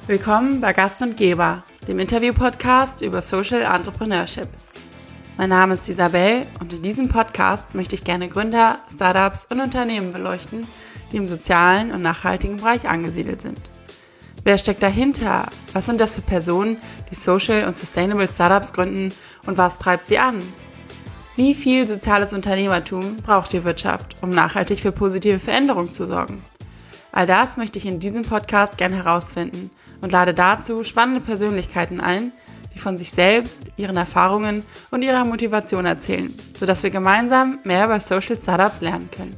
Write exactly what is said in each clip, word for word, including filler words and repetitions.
Willkommen bei Gast und Geber, dem Interview-Podcast über Social Entrepreneurship. Mein Name ist Isabel und in diesem Podcast möchte ich gerne Gründer, Startups und Unternehmen beleuchten, die im sozialen und nachhaltigen Bereich angesiedelt sind. Wer steckt dahinter? Was sind das für Personen, die Social und Sustainable Startups gründen und was treibt sie an? Wie viel soziales Unternehmertum braucht die Wirtschaft, um nachhaltig für positive Veränderung zu sorgen? All das möchte ich in diesem Podcast gerne herausfinden und lade dazu spannende Persönlichkeiten ein, die von sich selbst, ihren Erfahrungen und ihrer Motivation erzählen, sodass wir gemeinsam mehr über Social Startups lernen können.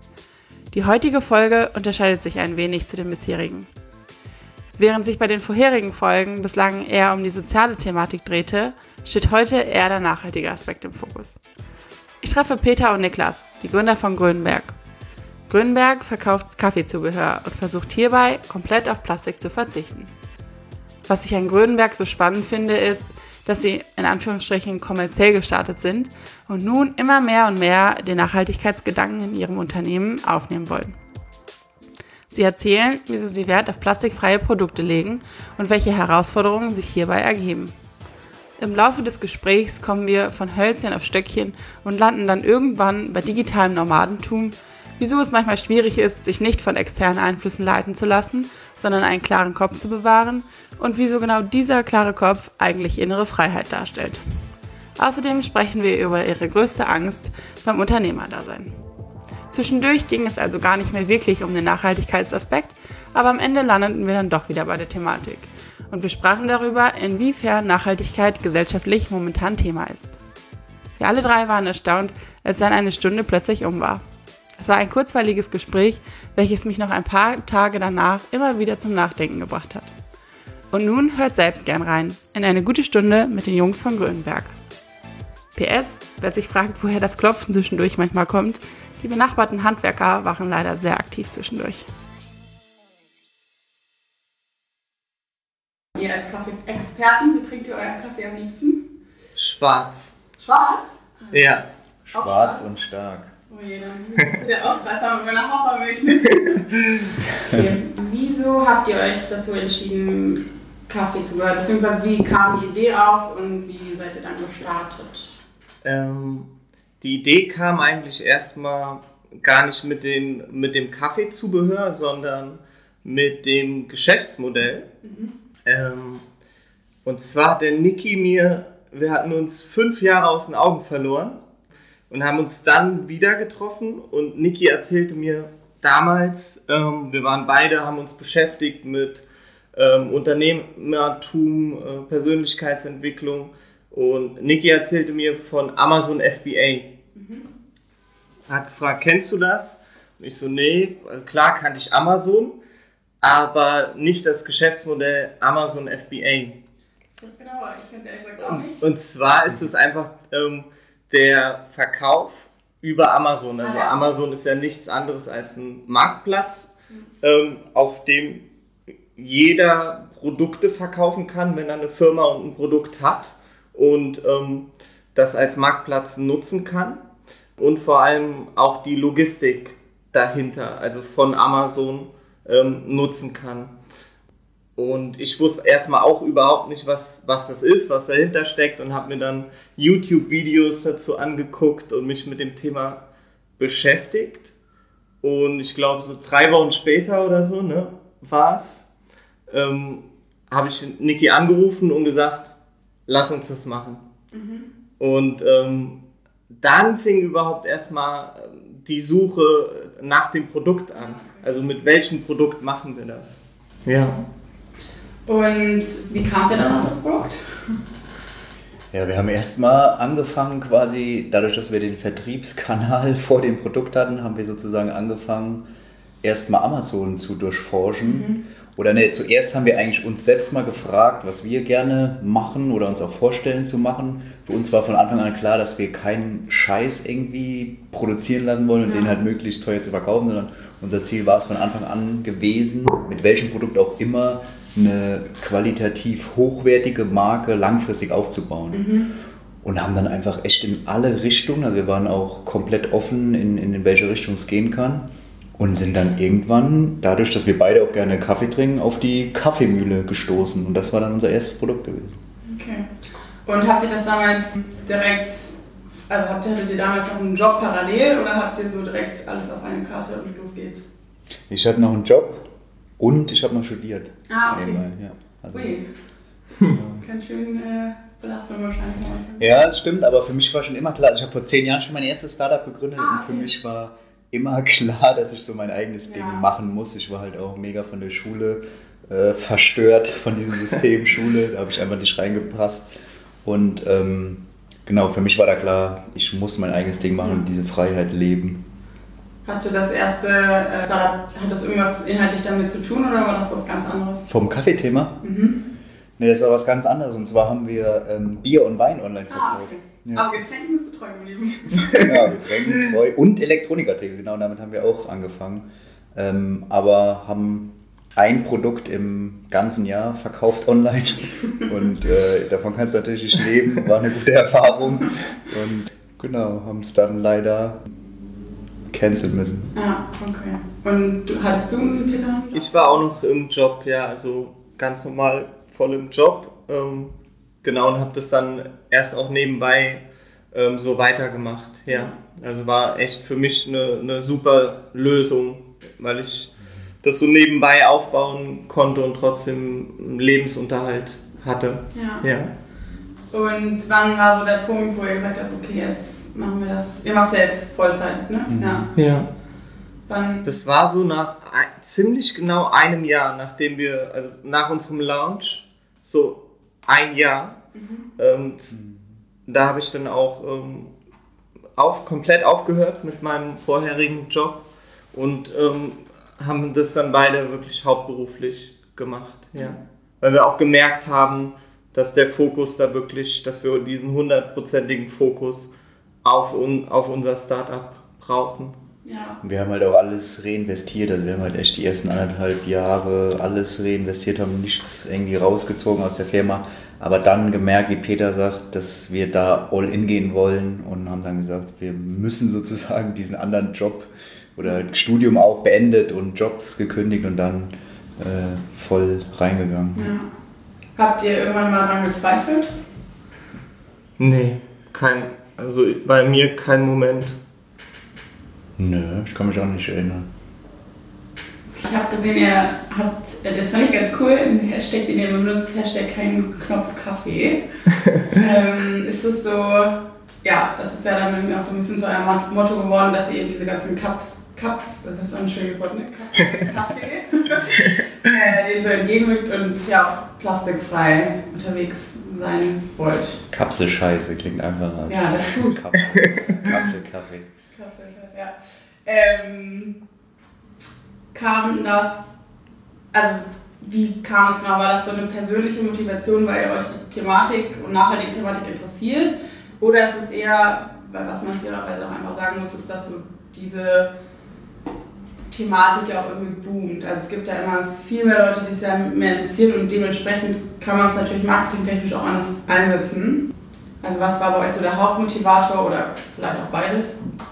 Die heutige Folge unterscheidet sich ein wenig zu den bisherigen. Während sich bei den vorherigen Folgen bislang eher um die soziale Thematik drehte, steht heute eher der nachhaltige Aspekt im Fokus. Ich treffe Peter und Niklas, die Gründer von Grönberg. Grönberg verkauft Kaffeezubehör und versucht hierbei, komplett auf Plastik zu verzichten. Was ich an Grönberg so spannend finde, ist, dass sie in Anführungsstrichen kommerziell gestartet sind und nun immer mehr und mehr den Nachhaltigkeitsgedanken in ihrem Unternehmen aufnehmen wollen. Sie erzählen, wieso sie Wert auf plastikfreie Produkte legen und welche Herausforderungen sich hierbei ergeben. Im Laufe des Gesprächs kommen wir von Hölzchen auf Stöckchen und landen dann irgendwann bei digitalem Nomadentum, wieso es manchmal schwierig ist, sich nicht von externen Einflüssen leiten zu lassen, sondern einen klaren Kopf zu bewahren und wieso genau dieser klare Kopf eigentlich innere Freiheit darstellt. Außerdem sprechen wir über ihre größte Angst beim Unternehmerdasein. Zwischendurch ging es also gar nicht mehr wirklich um den Nachhaltigkeitsaspekt, aber am Ende landeten wir dann doch wieder bei der Thematik. Und wir sprachen darüber, inwiefern Nachhaltigkeit gesellschaftlich momentan Thema ist. Wir alle drei waren erstaunt, als dann eine Stunde plötzlich um war. Es war ein kurzweiliges Gespräch, welches mich noch ein paar Tage danach immer wieder zum Nachdenken gebracht hat. Und nun hört selbst gern rein in eine gute Stunde mit den Jungs von Grönberg. P S, wer sich fragt, woher das Klopfen zwischendurch manchmal kommt, die benachbarten Handwerker waren leider sehr aktiv zwischendurch. Ihr als Kaffee-Experten, wie trinkt ihr euren Kaffee am liebsten? Schwarz. Schwarz? Ja. Schwarz und stark. Oh je, dann bist du der Ausreißer mit meiner Hafermilch. Okay. Wieso habt ihr euch dazu entschieden, Kaffee zu hören? Beziehungsweise wie kam die Idee auf und wie seid ihr dann gestartet? Ähm, die Idee kam eigentlich erstmal gar nicht mit, den, mit dem Kaffeezubehör, sondern mit dem Geschäftsmodell. Mhm. Ähm, und zwar hat der Niki mir, wir hatten uns fünf Jahre aus den Augen verloren. Und haben uns dann wieder getroffen und Niki erzählte mir damals, ähm, wir waren beide, haben uns beschäftigt mit ähm, Unternehmertum, äh, Persönlichkeitsentwicklung und Niki erzählte mir von Amazon F B A. Mhm. Hat gefragt, kennst du das? Und ich so, nee, klar kannte ich Amazon, aber nicht das Geschäftsmodell Amazon F B A. Das ist genau, ich kenne es ehrlich gesagt auch nicht. Und zwar ist es einfach ähm, der Verkauf über Amazon. Also ah, ja. Amazon ist ja nichts anderes als ein Marktplatz, mhm. ähm, auf dem jeder Produkte verkaufen kann, wenn er eine Firma und ein Produkt hat und ähm, das als Marktplatz nutzen kann und vor allem auch die Logistik dahinter, also von Amazon ähm, nutzen kann. Und ich wusste erstmal auch überhaupt nicht, was, was das ist, was dahinter steckt und habe mir dann YouTube-Videos dazu angeguckt und mich mit dem Thema beschäftigt. Und ich glaube, so drei Wochen später oder so, ne, war es, ähm, habe ich Niki angerufen und gesagt, lass uns das machen. Mhm. Und ähm, dann fing überhaupt erstmal die Suche nach dem Produkt an. Also mit welchem Produkt machen wir das? Ja. Und wie kam der dann auf das Produkt? Ja, wir haben erstmal angefangen quasi, dadurch, dass wir den Vertriebskanal vor dem Produkt hatten, haben wir sozusagen angefangen, erstmal Amazon zu durchforschen. Mhm. Oder ne, zuerst haben wir eigentlich uns selbst mal gefragt, was wir gerne machen oder uns auch vorstellen zu machen. Für uns war von Anfang an klar, dass wir keinen Scheiß irgendwie produzieren lassen wollen und ja. den halt möglichst teuer zu verkaufen, sondern unser Ziel war es von Anfang an gewesen, mit welchem Produkt auch immer, eine qualitativ hochwertige Marke langfristig aufzubauen. Mhm. Und haben dann einfach echt in alle Richtungen, also wir waren auch komplett offen, in, in welche Richtung es gehen kann. Und sind dann irgendwann, dadurch, dass wir beide auch gerne Kaffee trinken, auf die Kaffeemühle gestoßen. Und das war dann unser erstes Produkt gewesen. Okay. Und habt ihr das damals direkt, also habt ihr, hattet ihr damals noch einen Job parallel oder habt ihr so direkt alles auf eine Karte und los geht's? Ich hatte noch einen Job und ich habe noch studiert. Ah, okay. Nebenbei, ja. Also, Ui. ja. Ganz schön äh, Belastung wahrscheinlich. Ja, das stimmt, aber für mich war schon immer klar, also ich habe vor zehn Jahren schon mein erstes Startup gegründet ah, und für okay. mich war immer klar, dass ich so mein eigenes ja. Ding machen muss. Ich war halt auch mega von der Schule äh, verstört, von diesem System Schule, da habe ich einfach nicht reingepasst. Und ähm, genau, für mich war da klar, ich muss mein eigenes Ding machen und diese Freiheit leben. Hatte das erste äh, Startup, hat das irgendwas inhaltlich damit zu tun oder war das was ganz anderes? Vom Kaffeethema? Mhm. Ne, das war was ganz anderes. Und zwar haben wir ähm, Bier und Wein online verkauft. Ah, okay. Ja. Aber Getränken bist du treu geblieben. Ja, Getränken treu. Und Elektronikartikel, genau, damit haben wir auch angefangen. Ähm, aber haben ein Produkt im ganzen Jahr verkauft online. Und äh, davon kannst du natürlich nicht leben. War eine gute Erfahrung. Und genau, haben es dann leider canceln müssen. Ja, okay. Und du, hattest du einen Peter? Ich war auch noch im Job, ja, also ganz normal voll im Job. Ähm, genau, und habe das dann erst auch nebenbei ähm, so weitergemacht. Ja, also war echt für mich eine, eine super Lösung, weil ich das so nebenbei aufbauen konnte und trotzdem einen Lebensunterhalt hatte. Ja. ja. Und wann war so der Punkt, wo ihr gesagt habt, okay, jetzt machen wir das, ihr macht es ja jetzt Vollzeit, ne? Mhm. Ja. ja. Wann? Das war so nach ein, ziemlich genau einem Jahr, nachdem wir, also nach unserem Launch, so ein Jahr, mhm. ähm, da habe ich dann auch ähm, auf, komplett aufgehört mit meinem vorherigen Job und ähm, haben das dann beide wirklich hauptberuflich gemacht, ja. Weil wir auch gemerkt haben, dass der Fokus da wirklich, dass wir diesen hundertprozentigen Fokus auf, un, auf unser Startup brauchen. Ja. Wir haben halt auch alles reinvestiert, also wir haben halt echt die ersten anderthalb Jahre alles reinvestiert, haben nichts irgendwie rausgezogen aus der Firma, aber dann gemerkt, wie Peter sagt, dass wir da all in gehen wollen und haben dann gesagt, wir müssen sozusagen diesen anderen Job oder Studium auch beendet und Jobs gekündigt und dann äh, voll reingegangen. Ja. Habt ihr irgendwann mal daran gezweifelt? Nee, kein, also bei mir kein Moment. Nö, ich kann mich auch nicht erinnern. Ich habe gesehen, ihr habt, das fand ich ganz cool, einen Hashtag, den ihr benutzt, Hashtag kein Knopf Kaffee. ähm, ist es so, ja, das ist ja dann irgendwie auch so ein bisschen so euer Motto geworden, dass ihr eben diese ganzen Cups, Cups, das ist so ein schönes Wort, ne? Kaffee, äh, den so entgegenwirkt und ja auch plastikfrei unterwegs sein wollt. Kapselscheiße klingt einfach als ja, das ist gut. Kapselkaffee. Kapselscheiße, ja. Ähm, kam das, also wie kam es genau? War das so eine persönliche Motivation, weil euch die Thematik und nachhaltige Thematik interessiert? Oder ist es eher, weil was man fairerweise auch einfach sagen muss, ist, dass so diese Thematik ja auch irgendwie boomt. Also es gibt ja immer viel mehr Leute, die es ja mehr interessieren und dementsprechend kann man es natürlich marketingtechnisch auch anders einsetzen. Also was war bei euch so der Hauptmotivator oder vielleicht auch beides?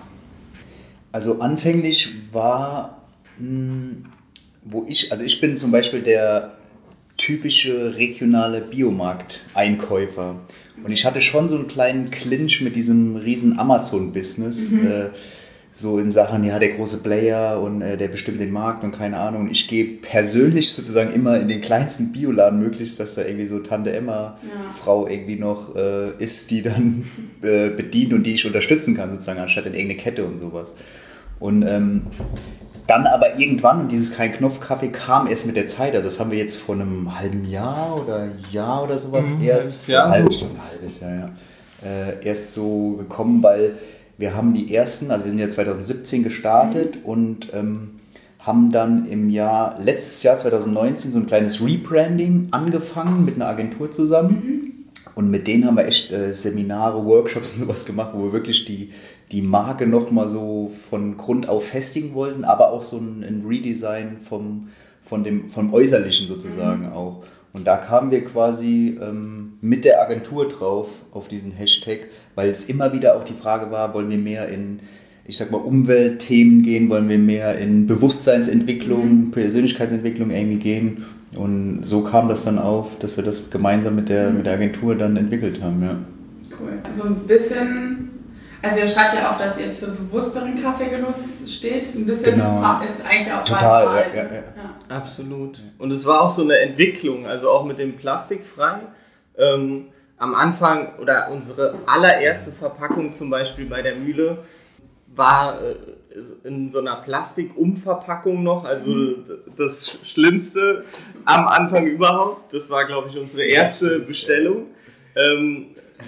Also anfänglich war, mh, wo ich, also ich bin zum Beispiel der typische regionale Biomarkteinkäufer. Und ich hatte schon so einen kleinen Clinch mit diesem riesen Amazon-Business. Mhm. Äh, so in Sachen, ja, der große Player und äh, der bestimmt den Markt und keine Ahnung. Und ich gehe persönlich sozusagen immer in den kleinsten Bioladen möglichst, dass da irgendwie so Tante Emma ja. Frau irgendwie noch äh, ist, die dann äh, bedient und die ich unterstützen kann sozusagen, anstatt in irgendeine Kette und sowas. Und ähm, dann aber irgendwann, und dieses Kein-Knopf-Kaffee kam erst mit der Zeit, also das haben wir jetzt vor einem halben Jahr oder Jahr oder sowas mhm, erst, Jahr, ein halbes, ein halbes Jahr, ja, äh, erst so gekommen, weil wir haben die ersten, also wir sind ja zwanzig siebzehn gestartet mhm. und ähm, haben dann im Jahr, letztes Jahr zwanzig neunzehn so ein kleines Rebranding angefangen mit einer Agentur zusammen mhm. und mit denen haben wir echt äh, Seminare, Workshops und sowas gemacht, wo wir wirklich die die Marke nochmal so von Grund auf festigen wollten, aber auch so ein, ein Redesign vom, von dem, vom Äußerlichen sozusagen mhm. auch. Und da kamen wir quasi ähm, mit der Agentur drauf, auf diesen Hashtag, weil es immer wieder auch die Frage war, wollen wir mehr in ich sag mal, Umweltthemen gehen, wollen wir mehr in Bewusstseinsentwicklung, mhm. Persönlichkeitsentwicklung irgendwie gehen. Und so kam das dann auf, dass wir das gemeinsam mit der, mhm. mit der Agentur dann entwickelt haben. Ja. Cool. Also ein bisschen, also ihr schreibt ja auch, dass ihr für bewussteren Kaffeegenuss steht. Ein bisschen genau. ist eigentlich auch total, ja, ja, ja. ja. Absolut. Und es war auch so eine Entwicklung, also auch mit dem Plastikfrei. Ähm, am Anfang oder unsere allererste Verpackung zum Beispiel bei der Mühle war äh, in so einer Plastikumverpackung noch, also das Schlimmste am Anfang überhaupt. Das war, glaube ich, unsere erste Bestellung. Ähm,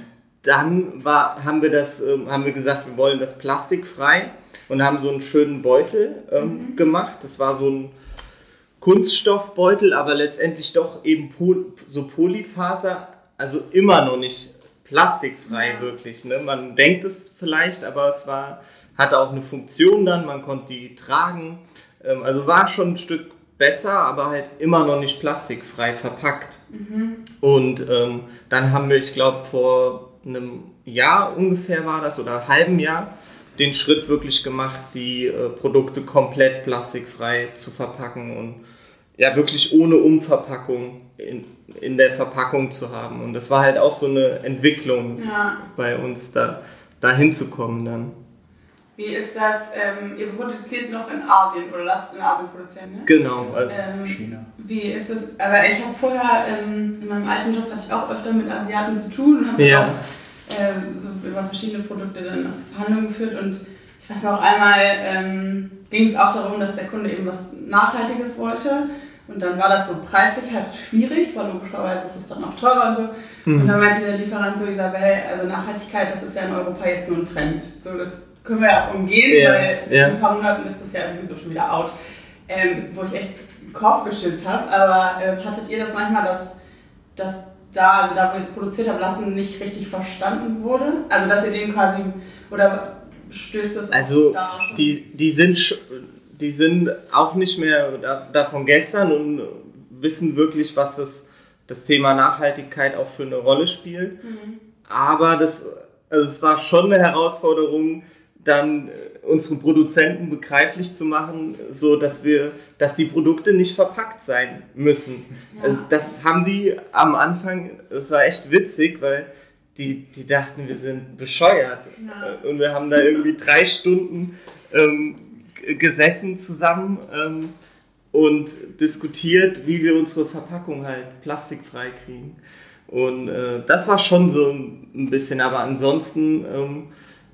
dann war, haben wir das, ähm, haben wir gesagt, wir wollen das plastikfrei und haben so einen schönen Beutel ähm, mhm. gemacht. Das war so ein Kunststoffbeutel, aber letztendlich doch eben Pol- so Polyfaser, also immer noch nicht plastikfrei ja. wirklich. Ne? Man denkt es vielleicht, aber es war hatte auch eine Funktion dann, man konnte die tragen. Ähm, also war schon ein Stück besser, aber halt immer noch nicht plastikfrei verpackt. Mhm. Und ähm, dann haben wir, ich glaube, vor einem Jahr ungefähr war das, oder einem halben Jahr, den Schritt wirklich gemacht, die äh, Produkte komplett plastikfrei zu verpacken und ja, wirklich ohne Umverpackung in, in der Verpackung zu haben. Und das war halt auch so eine Entwicklung ja. bei uns, da, da hinzukommen dann. Wie ist das, ähm, ihr produziert noch in Asien oder lasst in Asien produzieren, ne? Genau, ähm, China. Wie ist das, aber ich habe vorher, ähm, in meinem alten Job hatte ich auch öfter mit Asiaten zu tun und habe ja. auch ähm, so über verschiedene Produkte dann aus Verhandlungen geführt und ich weiß noch, einmal ähm, ging es auch darum, dass der Kunde eben was Nachhaltiges wollte und dann war das so preislich halt schwierig, weil logischerweise ist es dann auch teurer und so mhm. und dann meinte der Lieferant so, Isabel, also Nachhaltigkeit, das ist ja in Europa jetzt nur ein Trend, so das können wir ja auch umgehen, ja, weil ja. in ein paar Monaten ist das ja sowieso schon wieder out, ähm, wo ich echt den Kopf geschüttelt habe. Aber äh, hattet ihr das manchmal, dass, dass da, also da, wo ich es produziert habe, lassen nicht richtig verstanden wurde? Also, dass ihr den quasi, oder stößt das also da schon? Die, die, sind, die sind auch nicht mehr da, da von gestern und wissen wirklich, was das, das Thema Nachhaltigkeit auch für eine Rolle spielt. Mhm. Aber das, also es war schon eine Herausforderung, dann unseren Produzenten begreiflich zu machen, so dass wir, dass die Produkte nicht verpackt sein müssen. Ja. Das haben die am Anfang, das war echt witzig, weil die, die dachten, wir sind bescheuert. Ja. Und wir haben da irgendwie drei Stunden ähm, gesessen zusammen ähm, und diskutiert, wie wir unsere Verpackung halt plastikfrei kriegen. Und äh, das war schon so ein bisschen, aber ansonsten ähm,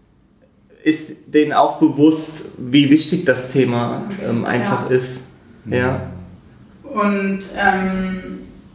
ist denen auch bewusst, wie wichtig das Thema ähm, einfach ja. ist. Ja. Und ähm,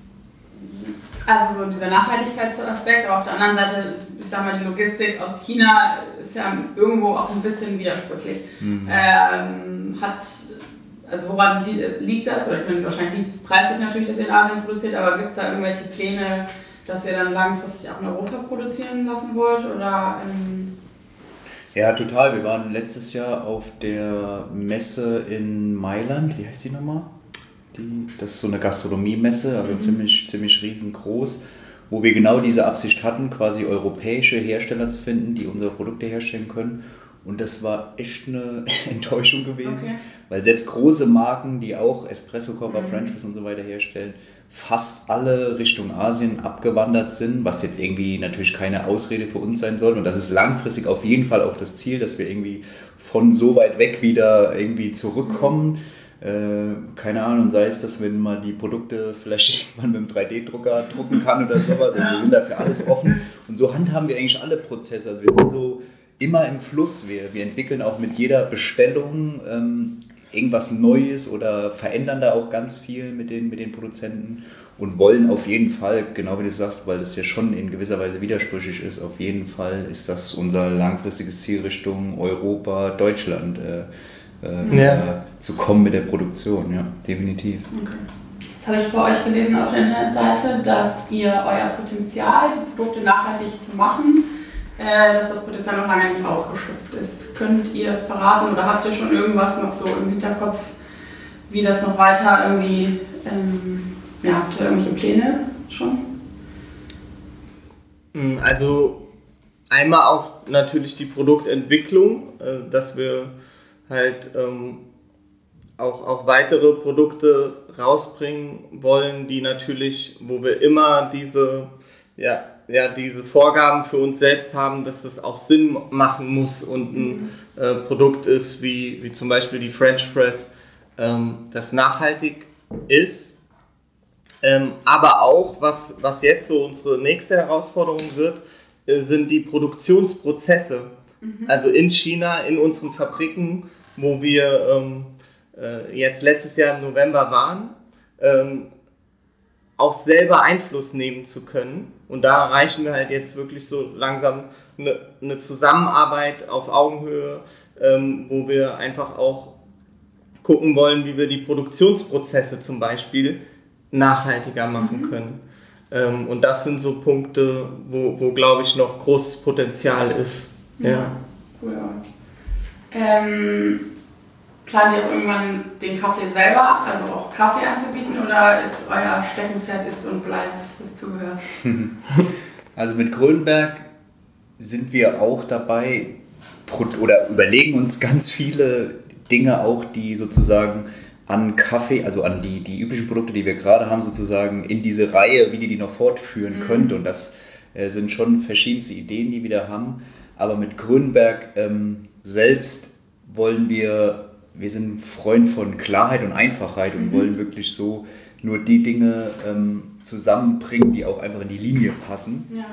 also so dieser Nachhaltigkeitsaspekt, aber auf der anderen Seite, ich sag mal, die Logistik aus China ist ja irgendwo auch ein bisschen widersprüchlich. Mhm. Ähm, hat, also woran liegt das? Oder ich meine, wahrscheinlich liegt es preislich natürlich, dass ihr in Asien produziert, aber gibt es da irgendwelche Pläne, dass ihr dann langfristig auch in Europa produzieren lassen wollt? Oder ähm ja, total. Wir waren letztes Jahr auf der Messe in Mailand. Wie heißt die nochmal? Die, das ist so eine Gastronomiemesse, also mhm. ziemlich, ziemlich riesengroß, wo wir genau diese Absicht hatten, quasi europäische Hersteller zu finden, die unsere Produkte herstellen können. Und das war echt eine Enttäuschung gewesen, okay. weil selbst große Marken, die auch Espresso, Coca, mhm. French Press und so weiter herstellen, fast alle Richtung Asien abgewandert sind, was jetzt irgendwie natürlich keine Ausrede für uns sein soll. Und das ist langfristig auf jeden Fall auch das Ziel, dass wir irgendwie von so weit weg wieder irgendwie zurückkommen. Äh, keine Ahnung, sei es, dass wenn man die Produkte vielleicht irgendwann mit einem drei D Drucker drucken kann oder sowas. Also wir sind dafür alles offen. Und so handhaben wir eigentlich alle Prozesse. Also wir sind so immer im Fluss. Wir, wir entwickeln auch mit jeder Bestellung ähm, irgendwas Neues oder verändern da auch ganz viel mit den, mit den Produzenten und wollen auf jeden Fall, genau wie du sagst, weil das ja schon in gewisser Weise widersprüchlich ist, auf jeden Fall ist das unser langfristiges Ziel Richtung Europa, Deutschland äh, äh, ja. äh, zu kommen mit der Produktion, ja, definitiv. Okay. Jetzt habe ich bei euch gelesen auf der Internetseite, dass ihr euer Potenzial, die Produkte nachhaltig zu machen, äh, dass das Potenzial noch lange nicht ausgeschöpft ist. Könnt ihr verraten oder habt ihr schon irgendwas noch so im Hinterkopf, wie das noch weiter irgendwie, ähm, ja, habt ihr irgendwelche Pläne schon? Also einmal auch natürlich die Produktentwicklung, äh, dass wir halt ähm, auch, auch weitere Produkte rausbringen wollen, die natürlich, wo wir immer diese, ja, ja, diese Vorgaben für uns selbst haben, dass das auch Sinn machen muss und ein äh, Produkt ist, wie, wie zum Beispiel die French Press, ähm, das nachhaltig ist. Ähm, aber auch, was, was jetzt so unsere nächste Herausforderung wird, äh, sind die Produktionsprozesse. Mhm. Also in China, in unseren Fabriken, wo wir ähm, äh, jetzt letztes Jahr im November waren, ähm, auch selber Einfluss nehmen zu können. Und da erreichen wir halt jetzt wirklich so langsam eine, eine Zusammenarbeit auf Augenhöhe, ähm, wo wir einfach auch gucken wollen, wie wir die Produktionsprozesse zum Beispiel nachhaltiger machen mhm. können. Ähm, und das sind so Punkte, wo, wo glaube ich, noch großes Potenzial ist. Ja, ja. Cool. Ähm, plant ihr auch irgendwann den Kaffee selber, also auch Kaffee anzubieten, oder ist euer Steckenpferd ist und bleibt das Zubehör? Also mit Grönberg sind wir auch dabei oder überlegen uns ganz viele Dinge auch, die sozusagen an Kaffee, also an die, die üblichen Produkte, die wir gerade haben, sozusagen in diese Reihe, wie die die noch fortführen mhm. könnte. Und das äh, sind schon verschiedenste Ideen, die wir da haben. Aber mit Grönberg ähm, selbst wollen wir, wir sind ein Freund von Klarheit und Einfachheit und mhm. wollen wirklich so nur die Dinge ähm, zusammenbringen, die auch einfach in die Linie passen. Ja.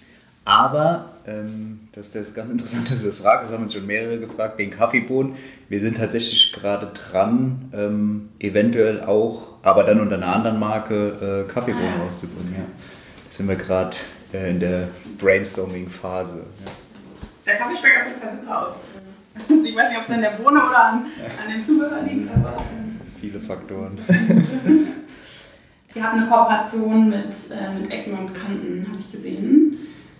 Aber, ähm, das ist das ganz Interessante, dass du das fragst, das haben uns schon mehrere gefragt, wegen Kaffeebohnen. Wir sind tatsächlich gerade dran, ähm, eventuell auch, aber dann unter einer anderen Marke, äh, Kaffeebohnen ah, ja. rauszubringen. Ja. Da sind wir gerade äh, in der Brainstorming-Phase. Ja. Der Kaffee schmeckt auf jeden Fall super aus. Ich weiß nicht, ob es an der Bohne oder an, an den Zubehör liegt, aber... Viele Faktoren. Wir haben eine Kooperation mit, äh, mit Ecken und Kanten, habe ich gesehen.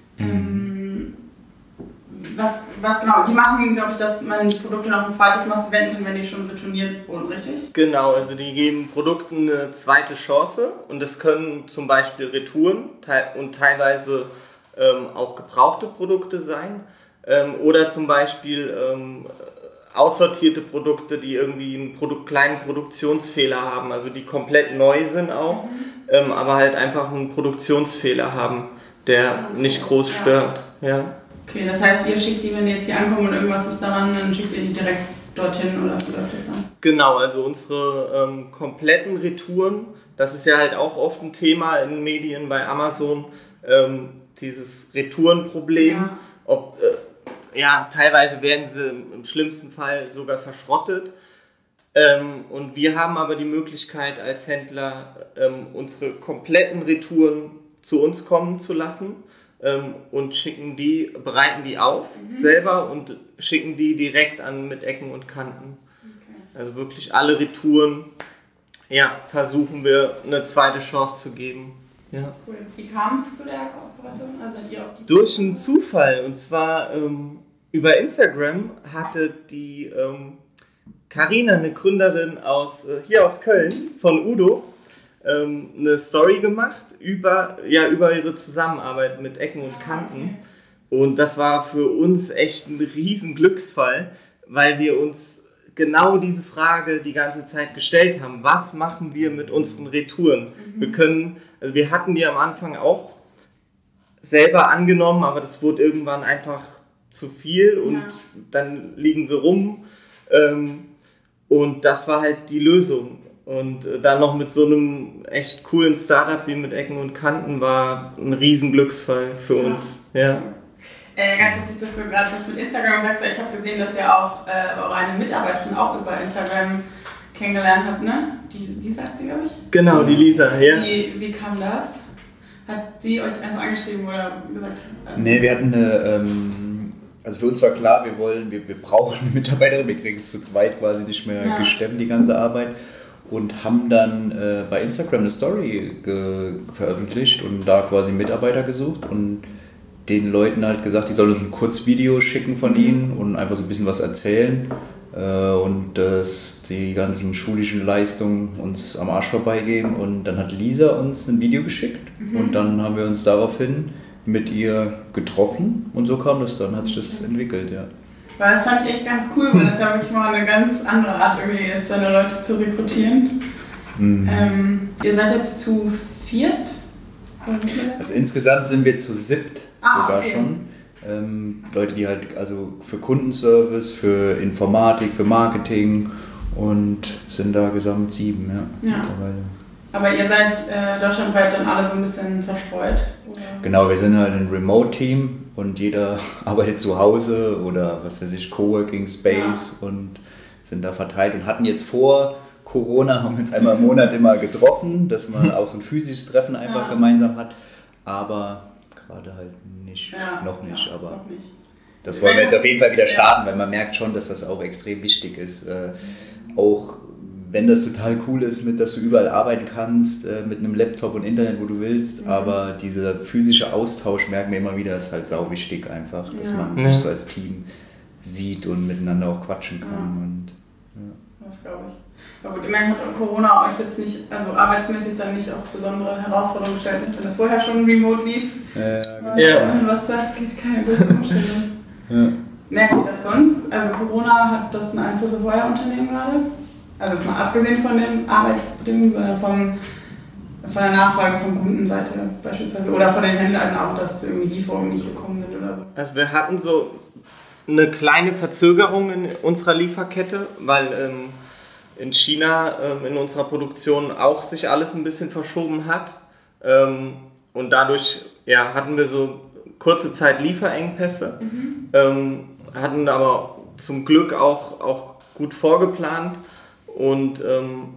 Ähm, was, was genau, die machen, glaube ich, dass man die Produkte noch ein zweites Mal verwenden kann, wenn die schon retourniert wurden, richtig? Genau, also die geben Produkten eine zweite Chance und das können zum Beispiel Retouren te- und teilweise ähm, auch gebrauchte Produkte sein ähm, oder zum Beispiel ähm, aussortierte Produkte, die irgendwie einen Produ- kleinen Produktionsfehler haben, also die komplett neu sind auch, mhm. ähm, aber halt einfach einen Produktionsfehler haben, der okay. nicht groß stört. Ja. Ja. Okay, das heißt, ihr schickt die, wenn die jetzt hier ankommen und irgendwas ist daran, dann schickt ihr die direkt dorthin oder wie läuft das dann? Genau, also unsere ähm, kompletten Retouren, das ist ja halt auch oft ein Thema in Medien bei Amazon, ähm, dieses Retourenproblem, ja. ob äh, ja, teilweise werden sie im schlimmsten Fall sogar verschrottet. Ähm, und wir haben aber die Möglichkeit als Händler, ähm, unsere kompletten Retouren zu uns kommen zu lassen ähm, und schicken die, bereiten die auf mhm. selber und schicken die direkt an mit Ecken und Kanten. Okay. Also wirklich alle Retouren, ja, versuchen wir eine zweite Chance zu geben. Ja. Cool. Wie kam es zu der Kooperation? Also ihr auf die Durch einen Zufall, und zwar ähm, über Instagram hatte die Carina, ähm, eine Gründerin aus, äh, hier aus Köln, von Udo, eine Story gemacht über, ja, über ihre Zusammenarbeit mit Ecken und Kanten. Und das war für uns echt ein riesen Glücksfall, weil wir uns genau diese Frage die ganze Zeit gestellt haben. Was machen wir mit unseren Retouren? Mhm. Wir können, also wir hatten die am Anfang auch selber angenommen, aber das wurde irgendwann einfach zu viel und ja. dann liegen sie rum. Und das war halt die Lösung. Und dann noch mit so einem echt coolen Startup wie mit Ecken und Kanten war ein riesen Glücksfall für ja. uns. Ja. Äh, ganz witzig, dass du gerade das mit Instagram sagst, weil ich habe gesehen, dass ihr auch äh, eure eine Mitarbeiterin auch über Instagram kennengelernt habt, ne? Die Lisa ist sie, glaube ich? Genau, die Lisa, ja. Wie, wie kam das? Hat sie euch einfach angeschrieben oder gesagt? Also nee, wir hatten eine... Ähm Also für uns war klar, wir wollen, wir, wir brauchen eine Mitarbeiterin, wir kriegen es zu zweit quasi nicht mehr ja. gestemmt, die ganze Arbeit. Und haben dann äh, bei Instagram eine Story ge- veröffentlicht und da quasi Mitarbeiter gesucht und den Leuten halt gesagt, die sollen uns ein Kurzvideo schicken von ihnen und einfach so ein bisschen was erzählen äh, und dass die ganzen schulischen Leistungen uns am Arsch vorbeigehen. Und dann hat Lisa uns ein Video geschickt mhm. und dann haben wir uns daraufhin mit ihr getroffen und so kam das dann, hat sich das entwickelt, ja. Weil das fand ich echt ganz cool, weil das ja wirklich mal eine ganz andere Art irgendwie ist, seine Leute zu rekrutieren. Mhm. Ähm, ihr seid jetzt zu viert? Also insgesamt sind wir zu siebt ah, sogar okay. schon. Ähm, Leute, die halt also für Kundenservice, für Informatik, für Marketing und sind da gesamt sieben, ja, ja. mittlerweile. Aber ihr seid äh, deutschlandweit dann alle so ein bisschen zerstreut? Oder? Genau, wir sind halt ein Remote-Team und jeder arbeitet zu Hause oder was weiß ich, Coworking Space ja. und sind da verteilt und hatten jetzt vor Corona, haben wir uns einmal im Monat immer getroffen, dass man auch so ein physisches Treffen einfach ja. gemeinsam hat, aber gerade halt nicht, ja, noch nicht, ja, aber noch nicht. Das wollen wir jetzt auf jeden Fall wieder starten, weil man merkt schon, dass das auch extrem wichtig ist, äh, auch wenn das total cool ist, mit, dass du überall arbeiten kannst, äh, mit einem Laptop und Internet, wo du willst, mhm. aber dieser physische Austausch, merken wir immer wieder, ist halt sau wichtig einfach, dass ja. man ja. sich so als Team sieht und miteinander auch quatschen kann. Ja. Und, ja. Das glaube ich. Aber gut, immerhin hat Corona euch jetzt nicht, also arbeitsmäßig dann nicht auf besondere Herausforderungen gestellt, wenn das vorher schon remote lief. Ja, ja. Was das geht, keine große Umstellung. ja. Merkt ihr das sonst? Also Corona, hat das einen Einfluss auf euer Unternehmen gerade? Also jetzt mal abgesehen von den Arbeitsbedingungen, sondern vom, von der Nachfrage von Kundenseite beispielsweise oder von den Händlern auch, dass irgendwie Lieferungen nicht gekommen sind oder so. Also wir hatten so eine kleine Verzögerung in unserer Lieferkette, weil ähm, in China ähm, in unserer Produktion auch sich alles ein bisschen verschoben hat. Ähm, und dadurch ja, hatten wir so kurze Zeit Lieferengpässe, mhm. ähm, hatten aber zum Glück auch, auch gut vorgeplant. Und ähm,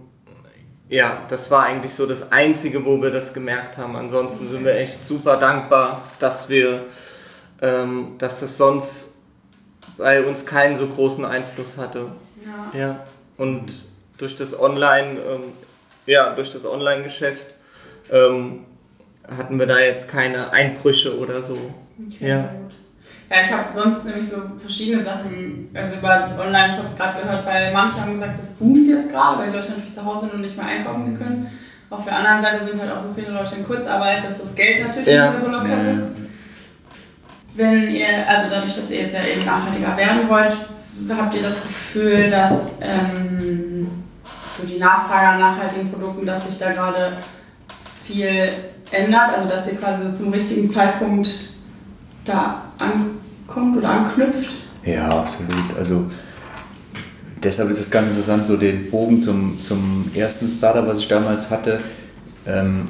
ja, das war eigentlich so das Einzige, wo wir das gemerkt haben. Ansonsten sind wir echt super dankbar, dass wir, ähm, dass das sonst bei uns keinen so großen Einfluss hatte. Ja. ja. Und durch das Online, ähm, ja, durch das Online-Geschäft ähm, hatten wir da jetzt keine Einbrüche oder so. Okay, ja. Ja, ich habe sonst nämlich so verschiedene Sachen, also über Online-Shops gerade gehört, weil manche haben gesagt, das boomt jetzt gerade, weil die Leute natürlich zu Hause sind und nicht mehr einkaufen können. Auf der anderen Seite sind halt auch so viele Leute in Kurzarbeit, dass das Geld natürlich ja. nicht mehr so locker sitzt. Wenn ihr, also dadurch, dass ihr jetzt ja eben nachhaltiger werden wollt, habt ihr das Gefühl, dass ähm, so die Nachfrage an nachhaltigen Produkten, dass sich da gerade viel ändert, also dass ihr quasi so zum richtigen Zeitpunkt da ankommt oder anknüpft? Ja, absolut. Also deshalb ist es ganz interessant, so den Bogen zum, zum ersten Startup, was ich damals hatte. Ähm,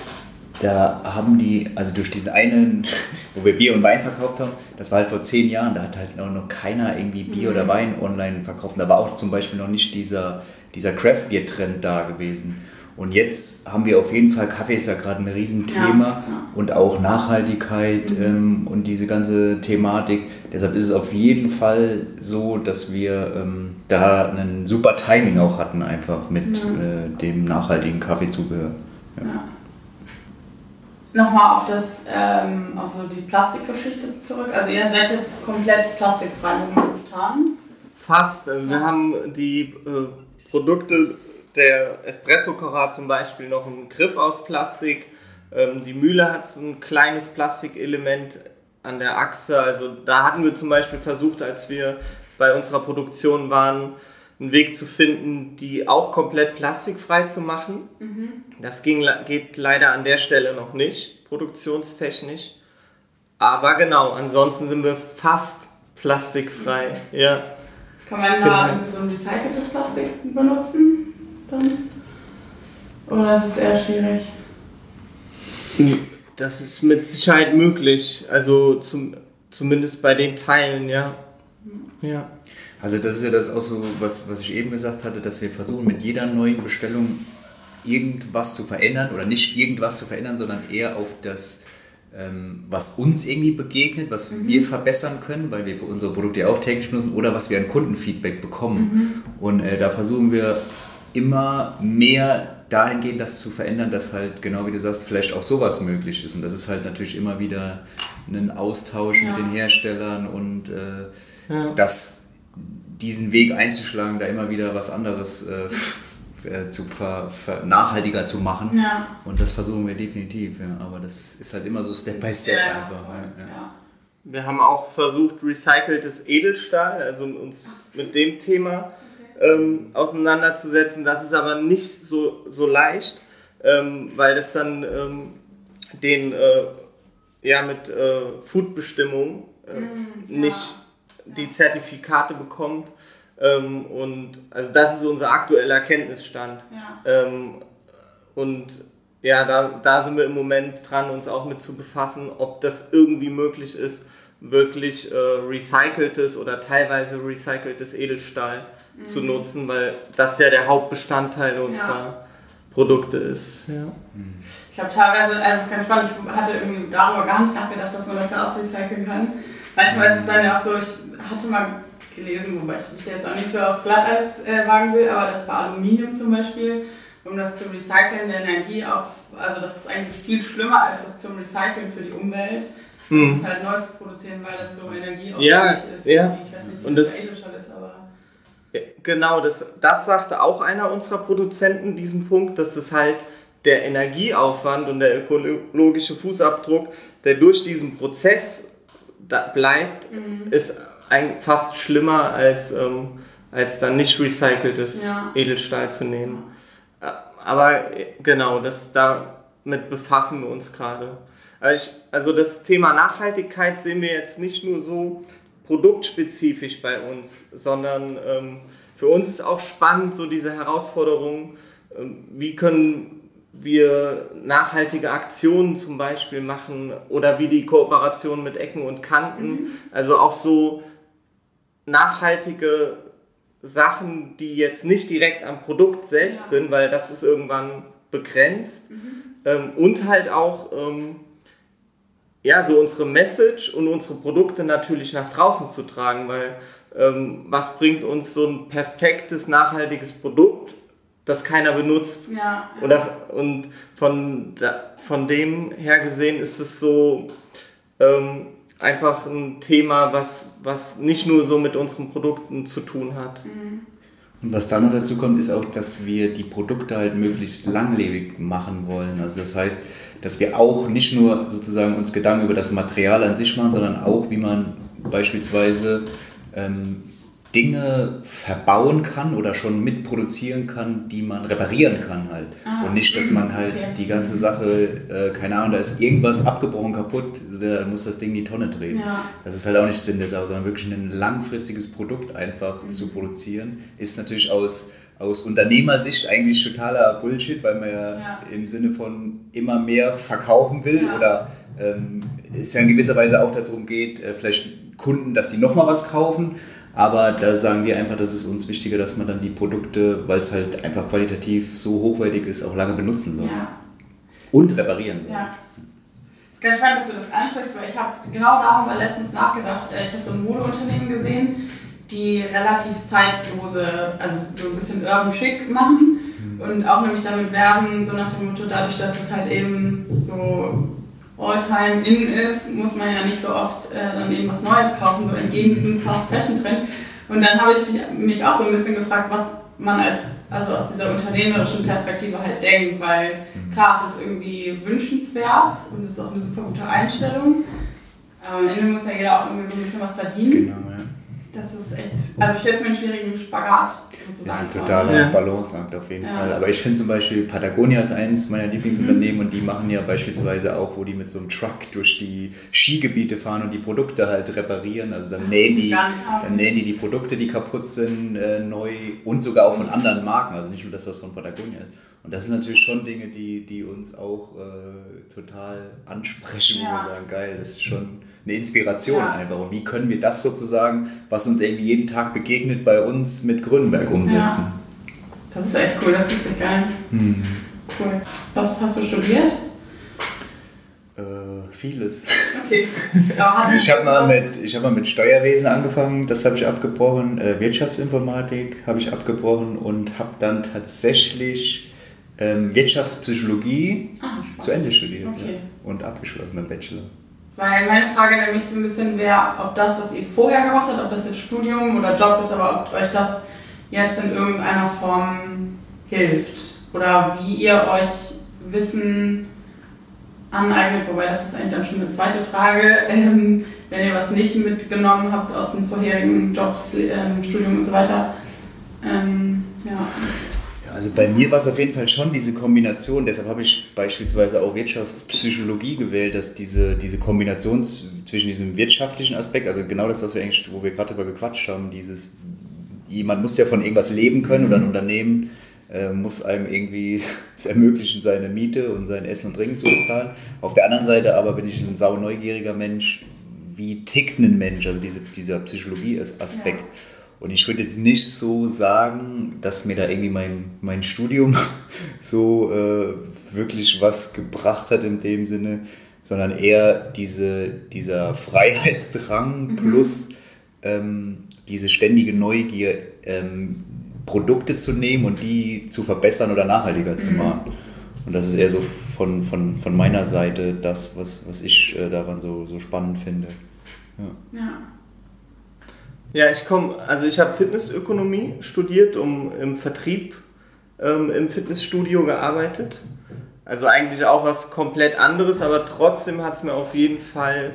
da haben die, also durch diesen einen, wo wir Bier und Wein verkauft haben, das war halt vor zehn Jahren, da hat halt noch, noch keiner irgendwie Bier mhm. oder Wein online verkauft. Da war auch zum Beispiel noch nicht dieser, dieser Craft-Bier-Trend da gewesen. Und jetzt haben wir auf jeden Fall, Kaffee ist ja gerade ein Riesenthema ja, ja. und auch Nachhaltigkeit mhm. ähm, und diese ganze Thematik. Deshalb ist es auf jeden Fall so, dass wir ähm, da ein super Timing auch hatten, einfach mit ja. äh, dem nachhaltigen Kaffeezubehör. Ja. Ja. Nochmal auf, das, ähm, auf so die Plastikgeschichte zurück. Also ihr seid jetzt komplett plastikfrei momentan? Fast. Also ja. wir haben die äh, Produkte... Der Espresso-Kocher zum Beispiel noch einen Griff aus Plastik. Ähm, die Mühle hat so ein kleines Plastikelement an der Achse. Also da hatten wir zum Beispiel versucht, als wir bei unserer Produktion waren, einen Weg zu finden, die auch komplett plastikfrei zu machen. Mhm. Das ging, geht leider an der Stelle noch nicht, produktionstechnisch. Aber genau, ansonsten sind wir fast plastikfrei. Mhm. Ja. Kann man da irgendwie so ein recyceltes Plastik benutzen? Dann? Oder ist es eher schwierig? Das ist mit Sicherheit möglich, also zum, zumindest bei den Teilen, ja. ja. Also das ist ja das auch so, was, was ich eben gesagt hatte, dass wir versuchen mit jeder neuen Bestellung irgendwas zu verändern oder nicht irgendwas zu verändern, sondern eher auf das, ähm, was uns irgendwie begegnet, was mhm. wir verbessern können, weil wir unsere Produkte ja auch täglich benutzen oder was wir an Kundenfeedback bekommen. Mhm. Und äh, da versuchen wir immer mehr dahingehend das zu verändern, dass halt, genau wie du sagst, vielleicht auch sowas möglich ist. Und das ist halt natürlich immer wieder ein Austausch ja. mit den Herstellern und äh, ja. das, diesen Weg einzuschlagen, da immer wieder was anderes äh, äh, zu ver, ver, nachhaltiger zu machen. Ja. Und das versuchen wir definitiv, ja. Aber das ist halt immer so Step by Step ja, einfach. Ja. Ja. Wir haben auch versucht, recyceltes Edelstahl, also uns mit dem Thema okay. ähm, auseinanderzusetzen. Das ist aber nicht so, so leicht, ähm, weil das dann ähm, den äh, ja mit äh, Food-Bestimmungen äh, mm, nicht ja. die Zertifikate bekommt. Ähm, und also das ist unser aktueller Erkenntnisstand. Ja. Ähm, und ja, da, da sind wir im Moment dran, uns auch mit zu befassen, ob das irgendwie möglich ist, wirklich äh, recyceltes oder teilweise recyceltes Edelstahl mhm. zu nutzen, weil das ja der Hauptbestandteil unserer ja. Produkte ist. Ja. Ich glaube teilweise, also es ist ganz spannend, ich hatte irgendwie darüber gar nicht nachgedacht, dass man das ja auch recyceln kann. Manchmal ist es dann ja auch so, ich hatte mal gelesen, wobei ich mich jetzt auch nicht so aufs Glatteis äh, wagen will, aber das bei Aluminium zum Beispiel, um das zu recyceln, der Energie auf, also das ist eigentlich viel schlimmer als das zum Recyceln für die Umwelt. Mhm. Das ist halt neu zu produzieren, weil das so energieaufwendig ja, ist. Ja. Ich weiß nicht, wie und das das ist, aber... Genau, das, das sagte auch einer unserer Produzenten, diesen Punkt, dass es halt der Energieaufwand und der ökologische Fußabdruck, der durch diesen Prozess da bleibt, mhm. ist ein, fast schlimmer als, ähm, als dann nicht recyceltes ja. Edelstahl zu nehmen. Aber genau, das, damit befassen wir uns gerade. Also, ich, also das Thema Nachhaltigkeit sehen wir jetzt nicht nur so produktspezifisch bei uns, sondern ähm, für uns ist auch spannend, so diese Herausforderung, ähm, wie können wir nachhaltige Aktionen zum Beispiel machen oder wie die Kooperation mit Ecken und Kanten, mhm. also auch so nachhaltige Sachen, die jetzt nicht direkt am Produkt selbst ja. sind, weil das ist irgendwann begrenzt mhm. ähm, und halt auch ähm, ja, so unsere Message und unsere Produkte natürlich nach draußen zu tragen, weil ähm, was bringt uns so ein perfektes, nachhaltiges Produkt, das keiner benutzt? Ja, ja. Oder, und von, von dem her gesehen ist es so ähm, einfach ein Thema, was, was nicht nur so mit unseren Produkten zu tun hat. Mhm. Und was dann noch dazu kommt, ist auch, dass wir die Produkte halt möglichst langlebig machen wollen. Also das heißt, dass wir auch nicht nur sozusagen uns Gedanken über das Material an sich machen, sondern auch, wie man beispielsweise ähm, Dinge verbauen kann oder schon mitproduzieren kann, die man reparieren kann halt. Ah, und nicht, dass man halt okay. die ganze Sache, äh, keine Ahnung, da ist irgendwas abgebrochen, kaputt, da muss das Ding in die Tonne treten. Ja. Das ist halt auch nicht Sinn der Sache, sondern wirklich ein langfristiges Produkt einfach mhm. zu produzieren. Ist natürlich aus, aus Unternehmersicht eigentlich totaler Bullshit, weil man ja, ja. im Sinne von immer mehr verkaufen will ja. oder ähm, es ja in gewisser Weise auch darum geht, äh, vielleicht Kunden, dass sie nochmal was kaufen. Aber da sagen wir einfach, das ist uns wichtiger, dass man dann die Produkte, weil es halt einfach qualitativ so hochwertig ist, auch lange benutzen soll. Ja. Und reparieren soll. Ja. Es ist ganz spannend, dass du das ansprichst, weil ich habe genau darüber letztens nachgedacht. Ich habe so ein Modeunternehmen gesehen, die relativ zeitlose, also so ein bisschen urban chic machen mhm. und auch nämlich damit werben, so nach dem Motto, dadurch, dass es halt eben so all-time in ist, muss man ja nicht so oft äh, dann eben was Neues kaufen, so entgegen diesem Fast-Fashion-Trend. Und dann habe ich mich, mich auch so ein bisschen gefragt, was man als, also aus dieser unternehmerischen Perspektive halt denkt, weil klar, es ist irgendwie wünschenswert und es ist auch eine super gute Einstellung, aber am Ende muss ja jeder auch irgendwie so ein bisschen was verdienen. Genau, ja. Das ist echt, also ich stelle es mir einen schwierigen Spagat sozusagen. Das ist ein totaler ja. Balanceakt auf jeden ja. Fall. Aber ich finde zum Beispiel Patagonia ist eins meiner Lieblingsunternehmen mhm. und die machen ja beispielsweise auch, wo die mit so einem Truck durch die Skigebiete fahren und die Produkte halt reparieren. Also dann nähen die, dann nähen die die Produkte, die kaputt sind, äh, neu und sogar auch von anderen Marken. Also nicht nur das, was von Patagonia ist. Und das sind natürlich schon Dinge, die, die uns auch äh, total ansprechen, ja. wo wir sagen, geil, das ist schon eine Inspiration ja. einfach. Und wie können wir das sozusagen, was uns irgendwie jeden Tag begegnet, bei uns mit Grünberg umsetzen? Ja. Das ist echt cool, das wusste ich gar nicht. Hm. Cool. Was hast du studiert? Äh, vieles. Okay. ich habe mal, hab mal mit Steuerwesen angefangen, das habe ich abgebrochen. Äh, Wirtschaftsinformatik habe ich abgebrochen und habe dann tatsächlich ähm, Wirtschaftspsychologie ah, zu Ende studiert okay. ja, und abgeschlossen, mein Bachelor. Weil meine Frage nämlich so ein bisschen wäre, ob das, was ihr vorher gemacht habt, ob das jetzt Studium oder Job ist, aber ob euch das jetzt in irgendeiner Form hilft oder wie ihr euch Wissen aneignet, wobei das ist eigentlich dann schon eine zweite Frage, ähm, wenn ihr was nicht mitgenommen habt aus den vorherigen Jobs, ähm, Studium und so weiter. Ähm, ja. Also bei mir war es auf jeden Fall schon diese Kombination, deshalb habe ich beispielsweise auch Wirtschaftspsychologie gewählt, dass diese, diese Kombination zwischen diesem wirtschaftlichen Aspekt, also genau das, was wir eigentlich, wo wir gerade darüber gequatscht haben, dieses, man muss ja von irgendwas leben können oder ein Unternehmen äh, muss einem irgendwie es ermöglichen, seine Miete und sein Essen und Trinken zu bezahlen. Auf der anderen Seite aber bin ich ein sau neugieriger Mensch, wie tickt ein Mensch, also diese, dieser Psychologie-Aspekt. Ja. Und ich würde jetzt nicht so sagen, dass mir da irgendwie mein, mein Studium so äh, wirklich was gebracht hat in dem Sinne, sondern eher diese, dieser Freiheitsdrang plus mhm. ähm, diese ständige Neugier, ähm, Produkte zu nehmen und die zu verbessern oder nachhaltiger mhm. zu machen. Und das ist eher so von, von, von meiner Seite das, was, was ich äh, daran so, so spannend finde. Ja. Ja. Ja, ich komme, also ich habe Fitnessökonomie studiert, um im Vertrieb ähm, im Fitnessstudio gearbeitet. Also eigentlich auch was komplett anderes, aber trotzdem hat es mir auf jeden Fall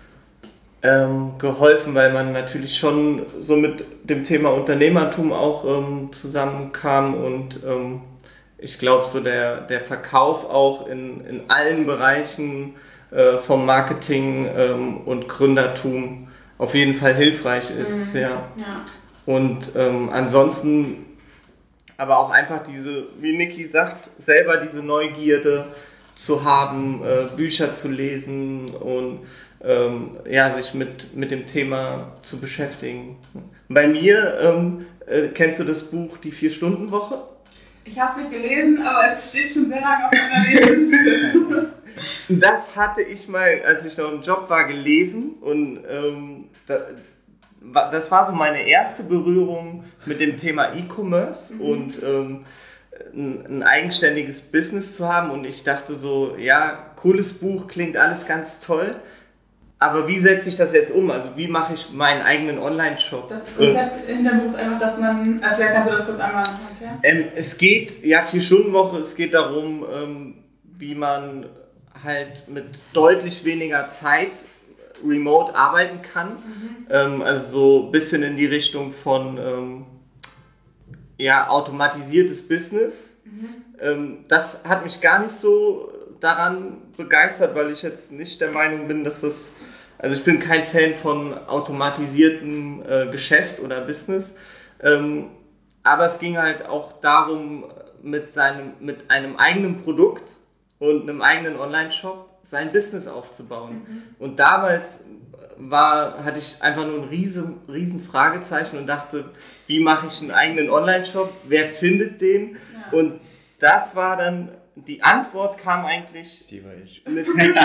ähm, geholfen, weil man natürlich schon so mit dem Thema Unternehmertum auch ähm, zusammenkam und ähm, ich glaube so der, der Verkauf auch in, in allen Bereichen äh, vom Marketing ähm, und Gründertum auf jeden Fall hilfreich ist, mhm. ja. ja. Und ähm, ansonsten aber auch einfach diese, wie Niki sagt, selber diese Neugierde zu haben, äh, Bücher zu lesen und ähm, ja, sich mit, mit dem Thema zu beschäftigen. Bei mir, ähm, äh, kennst du das Buch Die Vier-Stunden-Woche? Ich habe es nicht gelesen, aber es steht schon sehr lange auf meiner Leseliste. Das hatte ich mal, als ich noch im Job war, gelesen und ähm, das, das war so meine erste Berührung mit dem Thema E-Commerce mhm. und ähm, ein, ein eigenständiges Business zu haben und ich dachte so, ja, cooles Buch, klingt alles ganz toll, aber wie setze ich das jetzt um? Also wie mache ich meinen eigenen Online-Shop? Das Konzept hinter dem Buch ist einfach, dass man, äh, vielleicht kannst du das kurz einmal erklären? Ähm, es geht, ja, Vier-Stunden-Woche, es geht darum, ähm, wie man halt mit deutlich weniger Zeit remote arbeiten kann. Mhm. Ähm, also so ein bisschen in die Richtung von ähm, ja, automatisiertes Business. Mhm. Ähm, das hat mich gar nicht so daran begeistert, weil ich jetzt nicht der Meinung bin, dass das, also ich bin kein Fan von automatisiertem äh, Geschäft oder Business. Ähm, aber es ging halt auch darum, mit, seinem, mit einem eigenen Produkt und einem eigenen Online-Shop sein Business aufzubauen. Mhm. Und damals war, hatte ich einfach nur ein riesen, riesen Fragezeichen und dachte, wie mache ich einen eigenen Online-Shop? Wer findet den? Ja. Und das war dann, die Antwort kam eigentlich die war ich. mit Niki.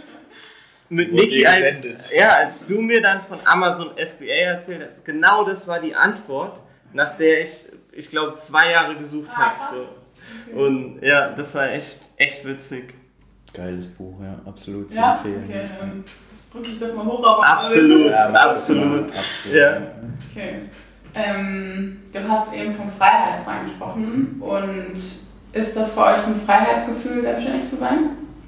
mit Niki, als, ja, als du mir dann von Amazon F B A erzählt hast. Genau das war die Antwort, nach der ich, ich glaube, zwei Jahre gesucht ah, habe. So. Okay. Und ja, das war echt, echt witzig. Geiles Buch, ja, absolut zu ja? empfehlen. Okay, dann drücke ich das mal hoch auf. Absolut, ja, absolut. absolut. Ja. Okay. Ähm, du hast eben von Freiheitsdrang gesprochen und ist das für euch ein Freiheitsgefühl, selbstständig zu sein?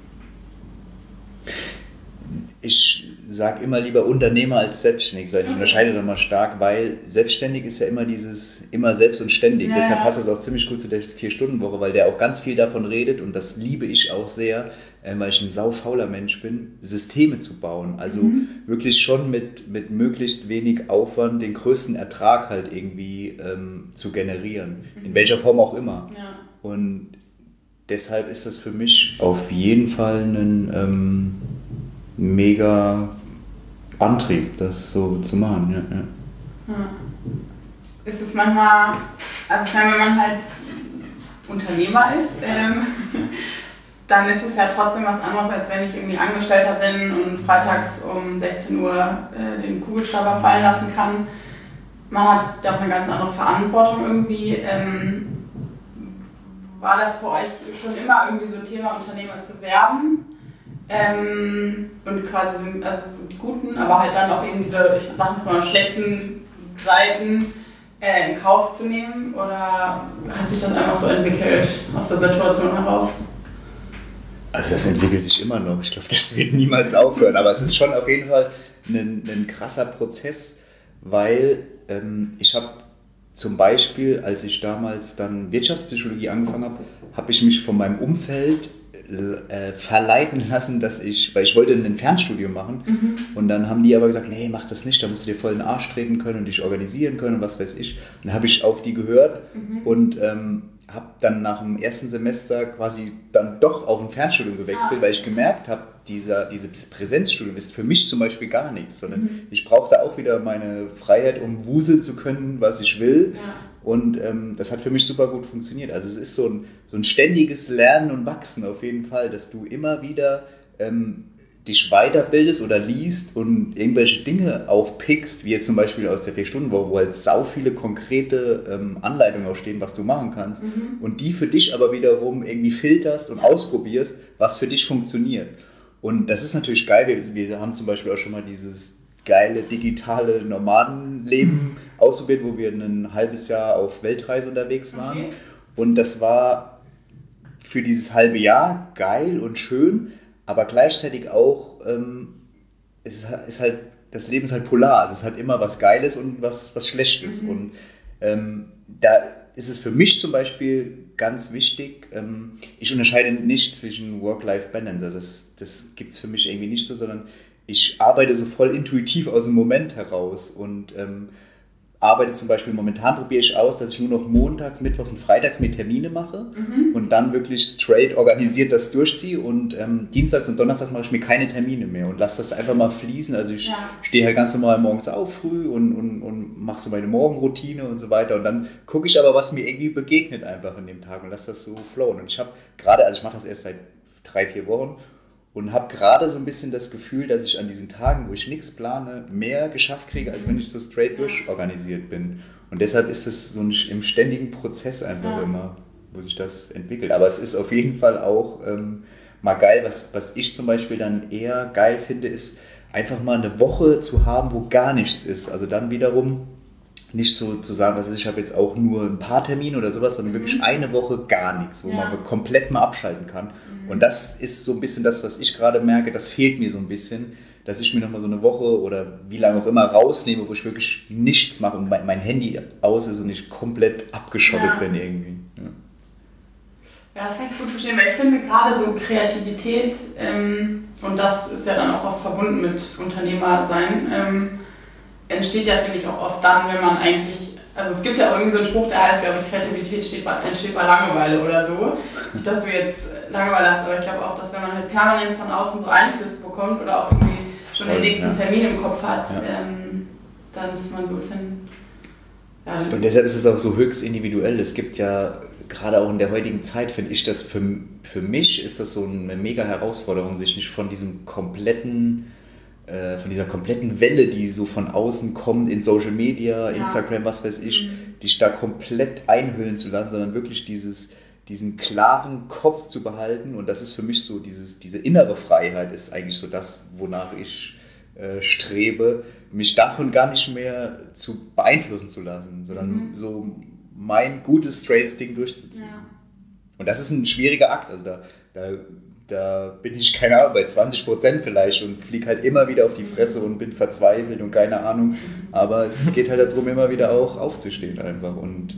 Ich sage immer lieber Unternehmer als selbstständig sein. Ich unterscheide da mal stark, weil selbstständig ist ja immer dieses, immer selbst und ständig. Ja, deshalb passt es auch ziemlich gut zu der Vier-Stunden-Woche, weil der auch ganz viel davon redet und das liebe ich auch sehr, weil ich ein saufauler Mensch bin, Systeme zu bauen. Also mhm. wirklich schon mit, mit möglichst wenig Aufwand den größten Ertrag halt irgendwie ähm, zu generieren. Mhm. In welcher Form auch immer. Ja. Und deshalb ist das für mich auf jeden Fall ein ähm, mega Antrieb, das so zu machen. Ja, ja. Ja. Ist es manchmal, also ich meine, wenn man halt Unternehmer ist, ähm, dann ist es ja trotzdem was anderes, als wenn ich irgendwie Angestellter bin und freitags um sechzehn Uhr äh, den Kugelschreiber fallen lassen kann. Man hat da auch eine ganz andere Verantwortung irgendwie. Ähm, war das für euch schon immer irgendwie so ein Thema, Unternehmer zu werden? Ähm, und quasi sind also so die guten, aber halt dann auch eben diese, ich sag jetzt mal, schlechten Seiten äh, in Kauf zu nehmen oder hat sich das einfach so entwickelt aus der Situation heraus? Also das entwickelt sich immer noch. Ich glaube, das wird niemals aufhören. Aber es ist schon auf jeden Fall ein, ein krasser Prozess, weil ähm, ich habe zum Beispiel, als ich damals dann Wirtschaftspsychologie angefangen habe, habe ich mich von meinem Umfeld äh, verleiten lassen, dass ich, weil ich wollte ein Fernstudium machen mhm. und dann haben die aber gesagt, nee, mach das nicht, da musst du dir voll in den Arsch treten können und dich organisieren können und was weiß ich. Und dann habe ich auf die gehört mhm. und ähm, habe dann nach dem ersten Semester quasi dann doch auf ein Fernstudium gewechselt, ah. weil ich gemerkt habe, dieser, dieses Präsenzstudium ist für mich zum Beispiel gar nichts, sondern mhm. ich brauche da auch wieder meine Freiheit, um wuseln zu können, was ich will. Ja. Und ähm, das hat für mich super gut funktioniert. Also es ist so ein, so ein ständiges Lernen und Wachsen auf jeden Fall, dass du immer wieder ähm, dich weiterbildest oder liest und irgendwelche Dinge aufpickst, wie jetzt zum Beispiel aus der vier-Stunden-Woche, wo halt sau viele konkrete ähm, Anleitungen auch stehen, was du machen kannst mhm. und die für dich aber wiederum irgendwie filterst und ausprobierst, was für dich funktioniert. Und das ist natürlich geil, wir, wir haben zum Beispiel auch schon mal dieses geile digitale Nomadenleben mhm. ausprobiert, wo wir ein halbes Jahr auf Weltreise unterwegs waren okay. und das war für dieses halbe Jahr geil und schön, aber gleichzeitig auch, ähm, ist, ist halt, das Leben ist halt polar. Es ist halt immer was Geiles und was, was Schlechtes. Mhm. Und ähm, da ist es für mich zum Beispiel ganz wichtig, ähm, ich unterscheide nicht zwischen Work-Life-Balance. Also das, das gibt es für mich irgendwie nicht so, sondern ich arbeite so voll intuitiv aus dem Moment heraus und ähm, arbeite zum Beispiel, momentan probiere ich aus, dass ich nur noch montags, mittwochs und freitags mir Termine mache mhm. und dann wirklich straight organisiert das durchziehe und ähm, dienstags und donnerstags mache ich mir keine Termine mehr und lasse das einfach mal fließen. Also ich ja. stehe halt ganz normal morgens auf früh und, und, und mache so meine Morgenroutine und so weiter und dann gucke ich aber, was mir irgendwie begegnet einfach in dem Tag und lasse das so flowen. Und ich habe gerade, also ich mache das erst seit drei, vier Wochen und habe gerade so ein bisschen das Gefühl, dass ich an diesen Tagen, wo ich nichts plane, mehr geschafft kriege, als wenn ich so straight durchorganisiert bin. Und deshalb ist es so ein, im ständigen Prozess einfach ja. immer, wo sich das entwickelt. Aber es ist auf jeden Fall auch ähm, mal geil, was, was ich zum Beispiel dann eher geil finde, ist einfach mal eine Woche zu haben, wo gar nichts ist. Also dann wiederum nicht so zu sagen, was ist, ich habe jetzt auch nur ein paar Termine oder sowas, sondern mhm. wirklich eine Woche gar nichts, wo ja. man komplett mal abschalten kann. Mhm. Und das ist so ein bisschen das, was ich gerade merke, das fehlt mir so ein bisschen, dass ich mir nochmal so eine Woche oder wie lange auch immer rausnehme, wo ich wirklich nichts mache und mein, mein Handy aus ist und ich komplett abgeschottet ja. bin irgendwie. Ja. Ja, das kann ich gut verstehen, weil ich finde gerade so Kreativität, ähm, und das ist ja dann auch oft verbunden mit Unternehmersein, ähm, entsteht ja, finde ich, auch oft dann, wenn man eigentlich, also es gibt ja auch irgendwie so einen Spruch, der heißt, glaube ich, Kreativität steht bei, entsteht bei Langeweile oder so. Nicht, dass du jetzt Langeweile hast, aber ich glaube auch, dass wenn man halt permanent von außen so Einflüsse bekommt oder auch irgendwie schon den nächsten ja. Termin im Kopf hat, ja. ähm, dann ist man so ein bisschen... Ja, und deshalb ist es auch so höchst individuell. Es gibt ja, gerade auch in der heutigen Zeit, finde ich, das für, für mich ist das so eine mega Herausforderung, sich nicht von diesem kompletten... von dieser kompletten Welle, die so von außen kommt in Social Media, ja. Instagram, was weiß ich, mhm. dich da komplett einhüllen zu lassen, sondern wirklich dieses, diesen klaren Kopf zu behalten. Und das ist für mich so, dieses, diese innere Freiheit ist eigentlich so das, wonach ich äh, strebe, mich davon gar nicht mehr zu beeinflussen zu lassen, sondern mhm. so mein gutes, straightes Ding durchzuziehen. Ja. Und das ist ein schwieriger Akt. Also da, da Da bin ich, keine Ahnung, bei zwanzig Prozent vielleicht und fliege halt immer wieder auf die Fresse und bin verzweifelt und keine Ahnung. Aber es, es geht halt darum, immer wieder auch aufzustehen einfach. Und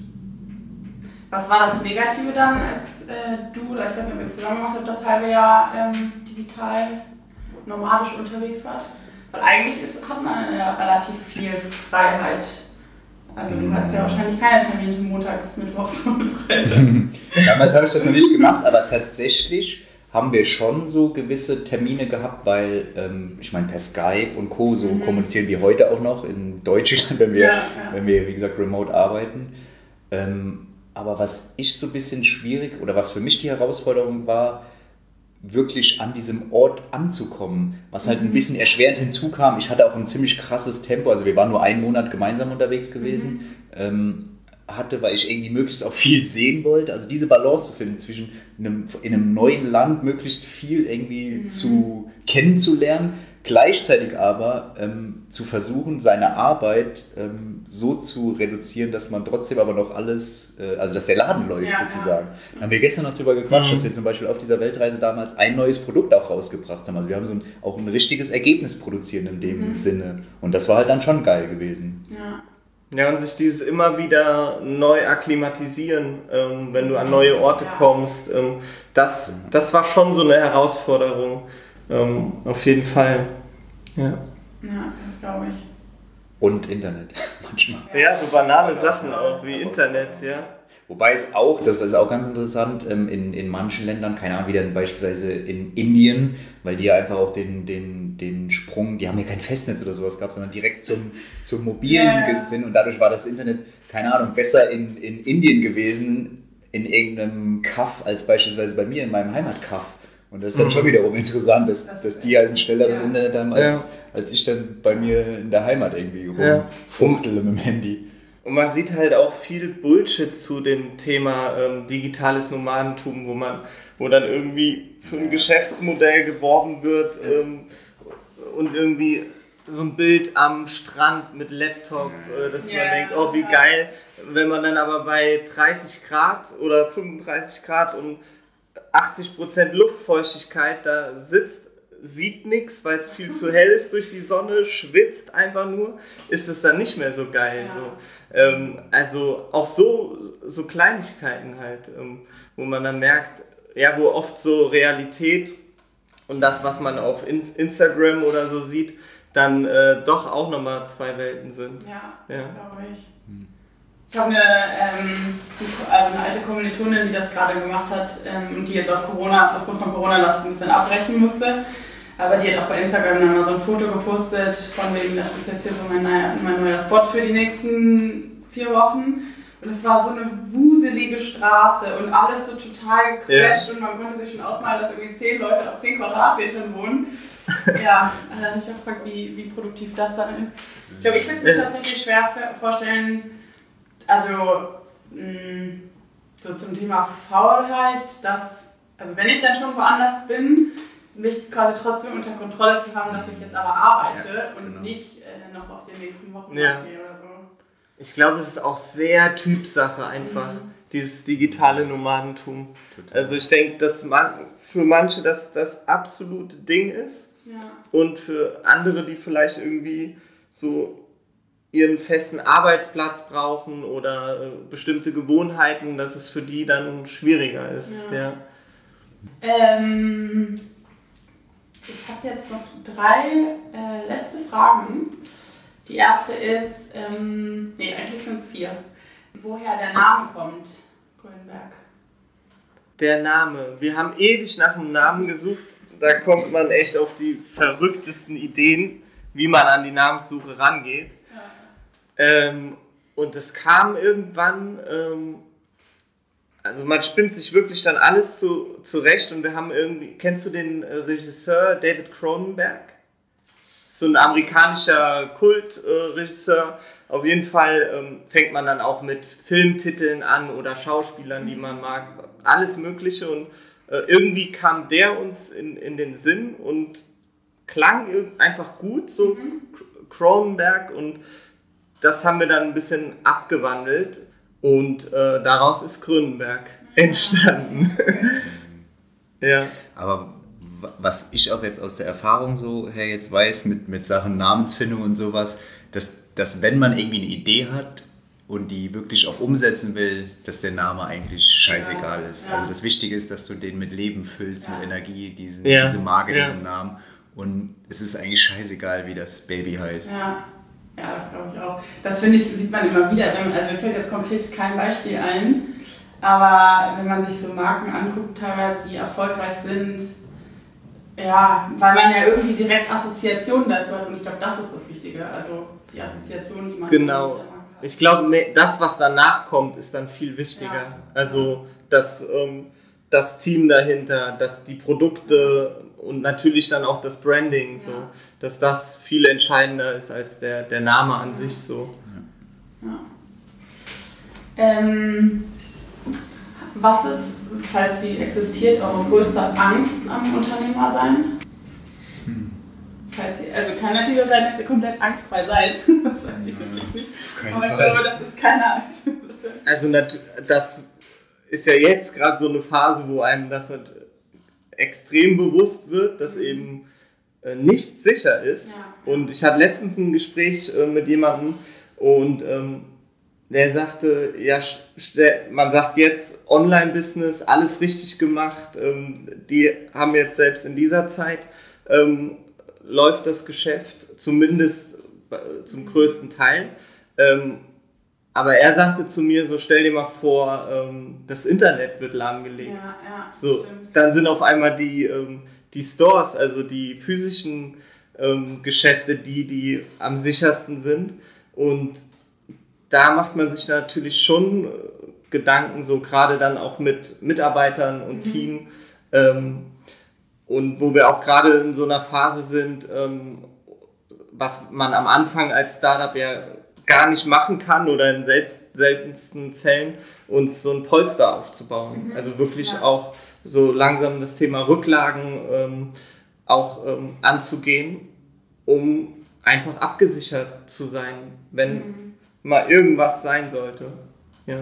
was war das Negative dann, als äh, du, oder ich weiß nicht, ob ihr es zusammen gemacht habt, das halbe Jahr ähm, digital nomadisch unterwegs wart? Weil eigentlich ist, hat man ja relativ viel Freiheit. Also du hattest ja wahrscheinlich keine Termine montags, mittwochs und freitags. Damals habe ich das noch nicht gemacht, aber tatsächlich haben wir schon so gewisse Termine gehabt, weil ähm, ich meine per Skype und Co. so mhm. kommunizieren wir heute auch noch in Deutschland, wenn wir, ja, ja. wenn wir wie gesagt remote arbeiten. Ähm, aber was ich so ein bisschen schwierig oder was für mich die Herausforderung war, wirklich an diesem Ort anzukommen, was halt ein bisschen erschwerend hinzukam. Ich hatte auch ein ziemlich krasses Tempo, also wir waren nur einen Monat gemeinsam unterwegs gewesen, mhm. ähm, hatte, weil ich irgendwie möglichst auch viel sehen wollte. Also diese Balance zu finden zwischen einem, in einem neuen Land möglichst viel irgendwie mhm. zu kennenzulernen, Gleichzeitig aber ähm, zu versuchen, seine Arbeit ähm, so zu reduzieren, dass man trotzdem aber noch alles, äh, also dass der Laden läuft ja, sozusagen. Ja. Da haben wir gestern noch drüber gequatscht, Mhm. dass wir zum Beispiel auf dieser Weltreise damals ein neues Produkt auch rausgebracht haben. Also wir haben so ein, auch ein richtiges Ergebnis produziert in dem Mhm. Sinne. Und das war halt dann schon geil gewesen. Ja. Ja, und sich dieses immer wieder neu akklimatisieren, ähm, wenn du an neue Orte Ja. kommst, ähm, das, das war schon so eine Herausforderung, ähm, auf jeden Fall. Ja, Ja, das glaube ich. Und Internet manchmal. ja so banale Sachen auch wie Internet, ja. Wobei es auch, das ist auch ganz interessant, in, in manchen Ländern, keine Ahnung, wie dann beispielsweise in Indien, weil die ja einfach auch den, den, den Sprung, die haben ja kein Festnetz oder sowas gehabt, sondern direkt zum, zum mobilen Ja. sind und dadurch war das Internet, keine Ahnung, besser in, in Indien gewesen, in irgendeinem Kaff, als beispielsweise bei mir in meinem Heimatkaff. Und das ist dann Mhm. schon wiederum interessant, dass, dass die halt ein schnelleres Ja. Internet haben, als, als ich dann bei mir in der Heimat irgendwie Ja. rumfuchtele mit dem Handy. Und man sieht halt auch viel Bullshit zu dem Thema ähm, digitales Nomadentum, wo man, wo dann irgendwie für ein Geschäftsmodell geworben wird ähm, und irgendwie so ein Bild am Strand mit Laptop, äh, dass Ja. man denkt, oh wie geil, wenn man dann aber bei dreißig Grad oder fünfunddreißig Grad und achtzig Prozent Luftfeuchtigkeit da sitzt, sieht nichts, weil es viel zu hell ist durch die Sonne, schwitzt einfach nur, ist es dann nicht mehr so geil. Ja. So. Ähm, also auch so, so Kleinigkeiten halt, ähm, wo man dann merkt, ja, wo oft so Realität und das, was man auf In- Instagram oder so sieht, dann äh, doch auch nochmal zwei Welten sind. Ja, Ja. das glaube ich. Ich habe eine, ähm, also eine alte Kommilitonin, die das gerade gemacht hat ähm, und die jetzt auf Corona, aufgrund von Corona das ein bisschen abbrechen musste. Aber die hat auch bei Instagram dann mal so ein Foto gepostet, von wegen, das ist jetzt hier so mein neuer, mein neuer Spot für die nächsten vier Wochen. Und es war so eine wuselige Straße und alles so total gequetscht, yeah. Und man konnte sich schon ausmalen, dass irgendwie zehn Leute auf zehn Quadratmetern wohnen. Ja, äh, ich habe gefragt, wie, wie produktiv das dann ist. Ich glaube, ich würde es mir tatsächlich schwer vorstellen, also mh, so zum Thema Faulheit, dass, also wenn ich dann schon woanders bin, mich quasi trotzdem unter Kontrolle zu haben, dass ich jetzt aber arbeite ja, und genau. nicht äh, noch auf den nächsten Wochen ja. gehe oder so. Ich glaube, es ist auch sehr Typsache einfach, mhm. dieses digitale Nomadentum. Total. Also ich denke, dass man, für manche das das absolute Ding ist ja. und für andere, die vielleicht irgendwie so ihren festen Arbeitsplatz brauchen oder äh, bestimmte Gewohnheiten, dass es für die dann schwieriger ist. Ja. Ja. Ähm, ich habe jetzt noch drei äh, letzte Fragen. Die erste ist, ähm, nee, eigentlich sind es vier. Woher der Name kommt, Grünberg? Der Name. Wir haben ewig nach einem Namen gesucht. Da kommt man echt auf die verrücktesten Ideen, wie man an die Namenssuche rangeht. Ähm, und es kam irgendwann, ähm, also man spinnt sich wirklich dann alles zu, zurecht und wir haben irgendwie, kennst du den äh, Regisseur David Cronenberg? So ein amerikanischer Kultregisseur. Äh, Auf jeden Fall ähm, fängt man dann auch mit Filmtiteln an oder Schauspielern, die man mag, alles Mögliche und äh, irgendwie kam der uns in, in den Sinn und klang einfach gut, so mhm. Cronenberg, und das haben wir dann ein bisschen abgewandelt und äh, daraus ist Grünberg entstanden. Ja. Aber was ich auch jetzt aus der Erfahrung so her jetzt weiß, mit, mit Sachen Namensfindung und sowas, dass, dass wenn man irgendwie eine Idee hat und die wirklich auch umsetzen will, dass der Name eigentlich scheißegal ist. Ja. Also das Wichtige ist, dass du den mit Leben füllst, ja. mit Energie, diesen, ja. diese Marke, ja. diesen Namen. Und es ist eigentlich scheißegal, wie das Baby heißt. Ja. Ja, das glaube ich auch. Das finde ich, sieht man immer wieder. Wenn man, also mir fällt jetzt konkret kein Beispiel ein, aber wenn man sich so Marken anguckt, teilweise, die erfolgreich sind, ja, weil man ja irgendwie direkt Assoziationen dazu hat und ich glaube, das ist das Wichtige, also die Assoziationen, die man genau. mit der Marke hat. Ich glaube, das, was danach kommt, ist dann viel wichtiger. Ja. Also das, ähm, das Team dahinter, dass die Produkte und natürlich dann auch das Branding, so, ja. dass das viel entscheidender ist als der, der Name an ja. sich. So. Ja. Ja. Ähm, was ist, falls sie existiert, eure größte Angst am Unternehmersein? Hm. falls ihr, also kann natürlich auch sein, dass ihr komplett angstfrei seid. Das weiß ich natürlich nicht. Aber ich glaube, das ist keine Angst. Also das ist ja jetzt gerade so eine Phase, wo einem das halt extrem bewusst wird, dass eben äh, nichts sicher ist. Ja. Und ich hatte letztens ein Gespräch äh, mit jemandem und ähm, der sagte, ja, man sagt jetzt Online-Business, alles richtig gemacht. Ähm, die haben jetzt selbst in dieser Zeit ähm, läuft das Geschäft, zumindest äh, zum größten Teil. Ähm, aber er sagte zu mir, so stell dir mal vor, ähm, das Internet wird lahmgelegt. Ja, ja, so, dann sind auf einmal die, ähm, die Stores, also die physischen ähm, Geschäfte, die, die am sichersten sind. Und da macht man sich natürlich schon äh, Gedanken, so gerade dann auch mit Mitarbeitern und mhm. Team. Ähm, und wo wir auch gerade in so einer Phase sind, ähm, was man am Anfang als Startup ja gar nicht machen kann oder in sel- seltensten Fällen, uns so ein Polster aufzubauen. Mhm. Also wirklich ja. auch so langsam das Thema Rücklagen ähm, auch ähm, anzugehen, um einfach abgesichert zu sein, wenn mhm. mal irgendwas sein sollte. Ja.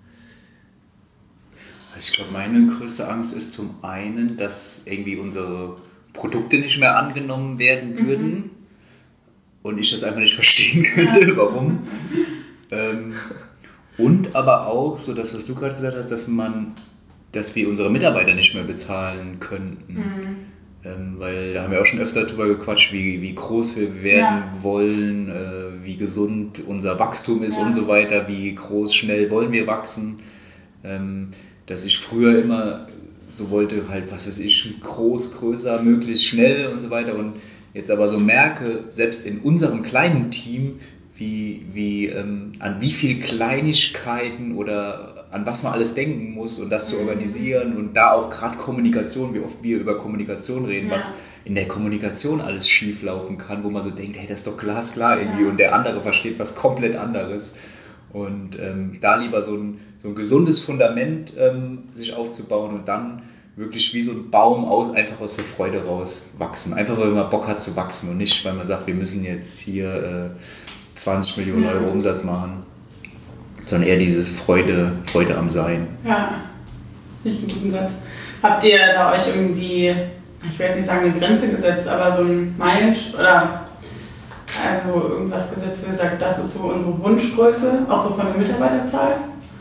Ich glaube, meine größte Angst ist zum einen, dass irgendwie unsere Produkte nicht mehr angenommen werden würden mhm. und ich das einfach nicht verstehen könnte, ja. warum. ähm, und aber auch, so das, was du gerade gesagt hast, dass man, dass wir unsere Mitarbeiter nicht mehr bezahlen könnten. Mhm. Ähm, weil da haben wir auch schon öfter drüber gequatscht, wie, wie groß wir werden ja. wollen, äh, wie gesund unser Wachstum ist ja. und so weiter, wie groß, schnell wollen wir wachsen. Ähm, dass ich früher immer so wollte, halt, was weiß ich, groß, größer, möglichst schnell und so weiter. Und jetzt aber so merke, selbst in unserem kleinen Team, wie, wie, ähm, an wie viele Kleinigkeiten oder an was man alles denken muss und das zu organisieren und da auch gerade Kommunikation, wie oft wir über Kommunikation reden, ja. was in der Kommunikation alles schief laufen kann, wo man so denkt, hey, das ist doch glasklar irgendwie ja. und der andere versteht was komplett anderes. Und ähm, da lieber so ein, so ein gesundes Fundament ähm, sich aufzubauen und dann wirklich wie so ein Baum aus, einfach aus der Freude raus wachsen. Einfach weil man Bock hat zu wachsen und nicht, weil man sagt, wir müssen jetzt hier äh, zwanzig Millionen Euro Umsatz machen, sondern eher diese Freude, Freude am Sein. Ja, nicht einen guten Satz. Habt ihr da euch irgendwie, ich will jetzt nicht sagen eine Grenze gesetzt, aber so ein Meilenstein oder also irgendwas gesetzt, wo ihr sagt, das ist so unsere Wunschgröße, auch so von der Mitarbeiterzahl?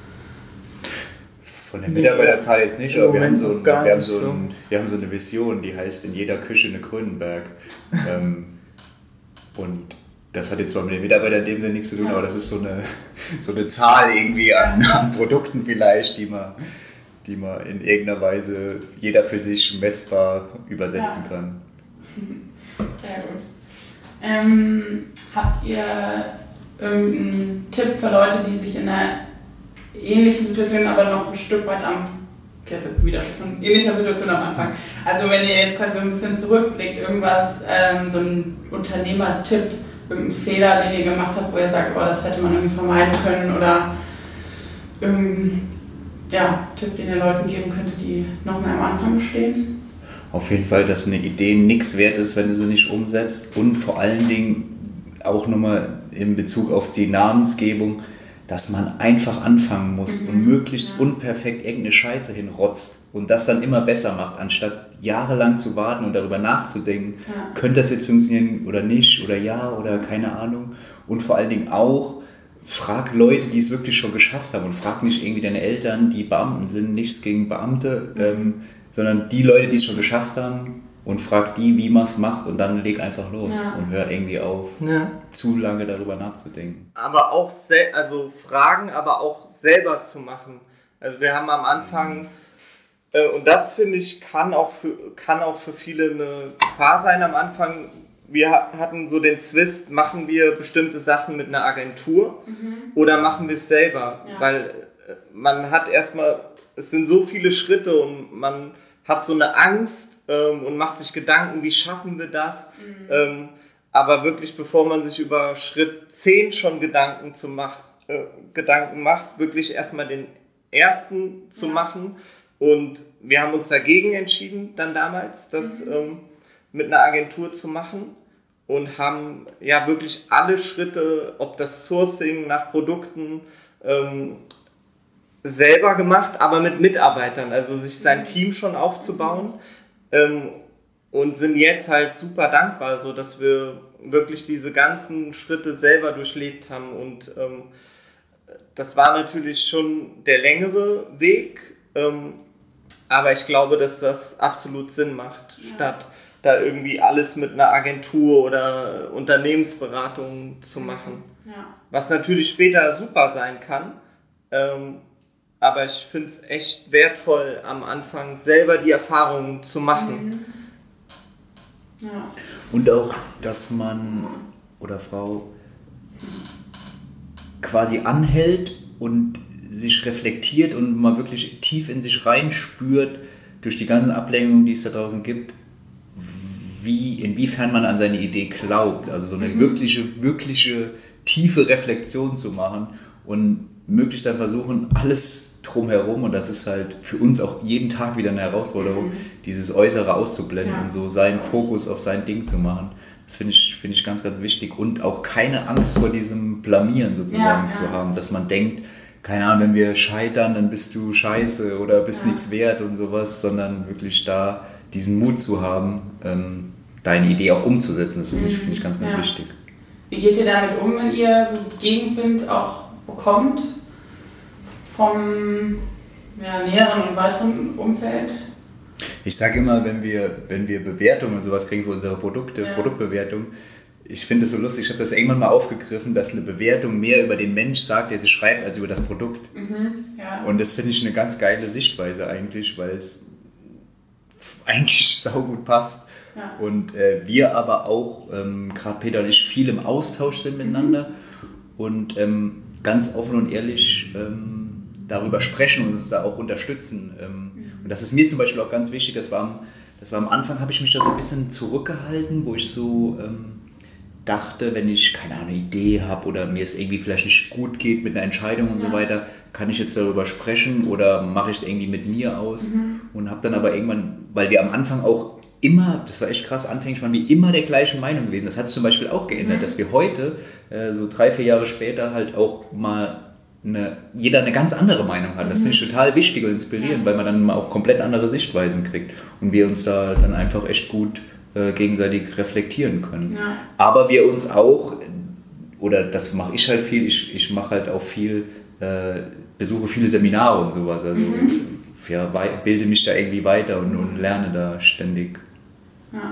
Von der Mitarbeiterzahl jetzt nicht, aber wir haben, so ein, wir, haben so ein, wir haben so eine Vision, die heißt in jeder Küche eine Grünenberg. ähm, und das hat jetzt zwar mit den Mitarbeitern in dem Sinne nichts zu tun, aber das ist so eine, so eine Zahl irgendwie an, an Produkten vielleicht, die man, die man in irgendeiner Weise jeder für sich messbar übersetzen ja. kann. Sehr gut. Ähm, habt ihr irgendeinen Tipp für Leute, die sich in einer ähnlichen Situation, aber noch ein Stück weit am, okay, das ist jetzt wieder schon ähnlicher Situation am Anfang. Also wenn ihr jetzt quasi so ein bisschen zurückblickt, irgendwas, ähm, so ein Unternehmertipp, irgendein Fehler, den ihr gemacht habt, wo ihr sagt, oh, das hätte man irgendwie vermeiden können oder irgendein ja, Tipp, den ihr Leuten geben könntet, die noch mehr am Anfang stehen? Auf jeden Fall, dass eine Idee nichts wert ist, wenn du sie nicht umsetzt und vor allen Dingen auch nochmal in Bezug auf die Namensgebung, dass man einfach anfangen muss mhm. und möglichst ja. unperfekt irgendeine Scheiße hinrotzt und das dann immer besser macht, anstatt jahrelang zu warten und darüber nachzudenken, ja. könnte das jetzt funktionieren oder nicht oder ja oder keine Ahnung. Und vor allen Dingen auch, frag Leute, die es wirklich schon geschafft haben und frag nicht irgendwie deine Eltern, die Beamten sind, nichts gegen Beamte, mhm. ähm, sondern die Leute, die es schon geschafft haben und frag die, wie man es macht und dann leg einfach los ja. und hör irgendwie auf, ja. zu lange darüber nachzudenken. Aber auch, sel- also fragen, aber auch selber zu machen. Also wir haben am Anfang, äh, und das finde ich, kann auch, für, kann auch für viele eine Gefahr sein am Anfang, wir hatten so den Zwist, machen wir bestimmte Sachen mit einer Agentur mhm. oder machen wir es selber? Ja. Weil man hat erstmal, es sind so viele Schritte und man hat so eine Angst ähm, und macht sich Gedanken, wie schaffen wir das? Mhm. Ähm, aber wirklich, bevor man sich über Schritt zehn schon Gedanken, zu mach, äh, Gedanken macht, wirklich erstmal den ersten zu ja. machen. Und wir haben uns dagegen entschieden, dann damals, das mhm. ähm, mit einer Agentur zu machen, und haben ja wirklich alle Schritte, ob das Sourcing nach Produkten, ähm, selber gemacht, aber mit Mitarbeitern, also sich sein Team schon aufzubauen, ähm, und sind jetzt halt super dankbar, so dass wir wirklich diese ganzen Schritte selber durchlebt haben und ähm, das war natürlich schon der längere Weg, ähm, aber ich glaube, dass das absolut Sinn macht, ja. statt da irgendwie alles mit einer Agentur oder Unternehmensberatung zu machen. Ja. Was natürlich später super sein kann, ähm, aber ich finde es echt wertvoll, am Anfang selber die Erfahrungen zu machen. Mhm. Ja. Und auch, dass man oder Frau quasi anhält und sich reflektiert und mal wirklich tief in sich reinspürt durch die ganzen Ablenkungen, die es da draußen gibt, wie, inwiefern man an seine Idee glaubt. Also so eine mhm. wirkliche, wirkliche tiefe Reflexion zu machen und möglichst dann versuchen, alles drumherum, und das ist halt für uns auch jeden Tag wieder eine Herausforderung, mhm. dieses Äußere auszublenden ja. und so seinen Fokus auf sein Ding zu machen. Das finde ich, finde ich ganz, ganz wichtig. Und auch keine Angst vor diesem Blamieren sozusagen ja, zu ja. haben, dass man denkt, keine Ahnung, wenn wir scheitern, dann bist du scheiße oder bist ja. nichts wert und sowas, sondern wirklich da diesen Mut zu haben, ähm, deine Idee auch umzusetzen. Das finde ich, finde ich ganz, ganz ja. wichtig. Wie geht ihr damit um, wenn ihr so Gegenwind auch bekommt vom ja, näheren und weiteren Umfeld? Ich sage immer, wenn wir, wenn wir Bewertungen und sowas kriegen für unsere Produkte, ja. Produktbewertung, ich finde es so lustig, ich habe das irgendwann mal aufgegriffen, dass eine Bewertung mehr über den Mensch sagt, der sie schreibt, als über das Produkt. Mhm, ja. Und das finde ich eine ganz geile Sichtweise eigentlich, weil es eigentlich saugut passt. Ja. Und äh, wir aber auch, ähm, gerade Peter und ich, viel im Austausch sind miteinander mhm. und ähm, ganz offen und ehrlich ähm, darüber sprechen und uns da auch unterstützen. Ähm, mhm. Und das ist mir zum Beispiel auch ganz wichtig, das war am, das war am Anfang, habe ich mich da so ein bisschen zurückgehalten, wo ich so ähm, dachte, wenn ich, keine Ahnung, eine Idee habe oder mir es irgendwie vielleicht nicht gut geht mit einer Entscheidung und ja. so weiter, kann ich jetzt darüber sprechen oder mache ich es irgendwie mit mir aus? Mhm. Und habe dann aber irgendwann, weil wir am Anfang auch immer, das war echt krass, anfänglich waren wir immer der gleichen Meinung gewesen. Das hat sich zum Beispiel auch geändert, mhm. dass wir heute, äh, so drei, vier Jahre später, halt auch mal eine, jeder eine ganz andere Meinung hat. Das mhm. finde ich total wichtig und inspirierend, ja. weil man dann mal auch komplett andere Sichtweisen kriegt und wir uns da dann einfach echt gut äh, gegenseitig reflektieren können. Ja. Aber wir uns auch, oder das mache ich halt viel, ich, ich mache halt auch viel, äh, besuche viele Seminare und sowas, also mhm. ja, bilde mich da irgendwie weiter und, und lerne da ständig. Ja.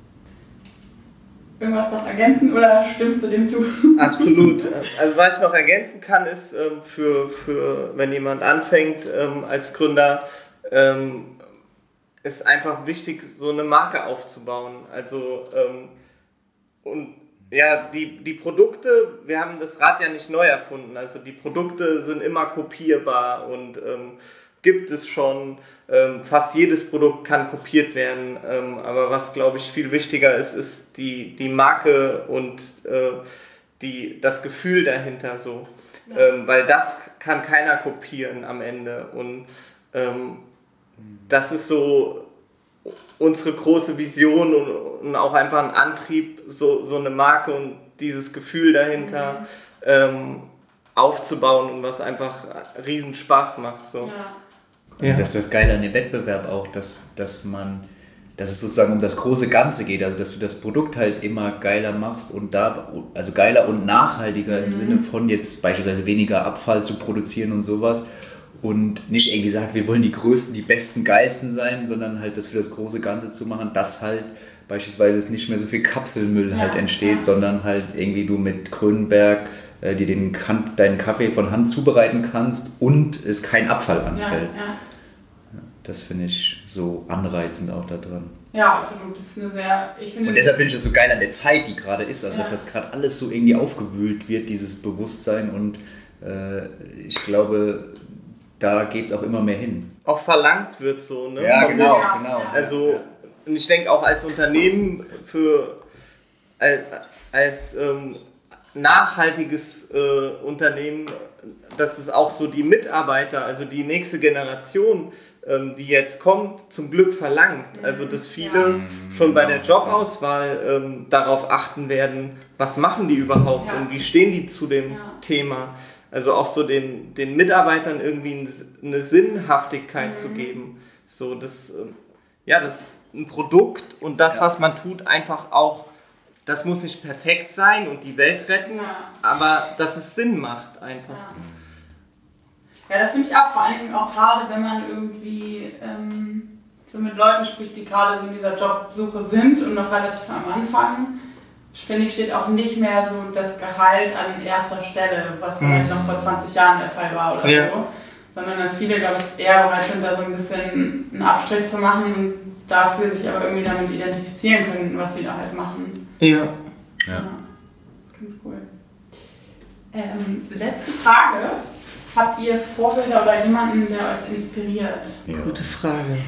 Irgendwas noch ergänzen oder stimmst du dem zu? Absolut. Also was ich noch ergänzen kann, ist ähm, für, für wenn jemand anfängt ähm, als Gründer, ähm, ist einfach wichtig, so eine Marke aufzubauen. Also ähm, und ja, die, die Produkte, wir haben das Rad ja nicht neu erfunden. Also die Produkte sind immer kopierbar und ähm, gibt es schon. Ähm, fast jedes Produkt kann kopiert werden. Ähm, aber was, glaube ich, viel wichtiger ist, ist die, die Marke und äh, die, das Gefühl dahinter so. Ja. Ähm, weil das kann keiner kopieren am Ende. Und ähm, das ist so unsere große Vision und, und auch einfach ein Antrieb, so, so eine Marke und dieses Gefühl dahinter mhm. ähm, aufzubauen und was einfach riesen Spaß macht. So. Ja. Ja. Das ist das Geile an dem Wettbewerb auch, dass, dass man, dass es sozusagen um das große Ganze geht, also dass du das Produkt halt immer geiler machst und da, also geiler und nachhaltiger mhm. im Sinne von jetzt beispielsweise weniger Abfall zu produzieren und sowas. Und nicht irgendwie sagt, wir wollen die Größten, die Besten, Geilsten sein, sondern halt das für das große Ganze zu machen, dass halt beispielsweise es nicht mehr so viel Kapselmüll ja, halt entsteht, ja. sondern halt irgendwie du mit Grünberg äh, dir den, deinen Kaffee von Hand zubereiten kannst und es kein Abfall anfällt. Ja, ja. Das finde ich so anreizend auch da dran. Ja, absolut. Das ist eine sehr, ich finde und deshalb finde ich das so geil an der Zeit, die gerade ist, also ja. dass das gerade alles so irgendwie aufgewühlt wird, dieses Bewusstsein und äh, ich glaube, da geht es auch immer mehr hin. Auch verlangt wird so, ne? Ja, genau, genau. Also, und ich denke auch als Unternehmen für, als, als ähm, nachhaltiges äh, Unternehmen, dass es auch so die Mitarbeiter, also die nächste Generation ähm, die jetzt kommt, zum Glück verlangt. Also dass viele ja. schon bei der Jobauswahl ähm, darauf achten werden, was machen die überhaupt ja. und wie stehen die zu dem ja. Thema. Also auch so den, den Mitarbeitern irgendwie eine Sinnhaftigkeit mhm. zu geben. So, das, ja, das ist ein Produkt und das, ja. was man tut, einfach auch, das muss nicht perfekt sein und die Welt retten, ja. aber dass es Sinn macht einfach. Ja, ja das finde ich auch, vor allen Dingen auch gerade, wenn man irgendwie ähm, so mit Leuten spricht, die gerade so in dieser Jobsuche sind und noch relativ am Anfang. Ich finde, steht auch nicht mehr so das Gehalt an erster Stelle, was vielleicht noch vor zwanzig Jahren der Fall war oder ja. so. Sondern dass viele, glaube ich, eher bereit sind, da so ein bisschen einen Abstrich zu machen und dafür sich aber irgendwie damit identifizieren können, was sie da halt machen. Ja. Ja. ja. Das ist ganz cool. Ähm, letzte Frage. Habt ihr Vorbilder oder jemanden, der euch inspiriert? Ja. Gute Frage.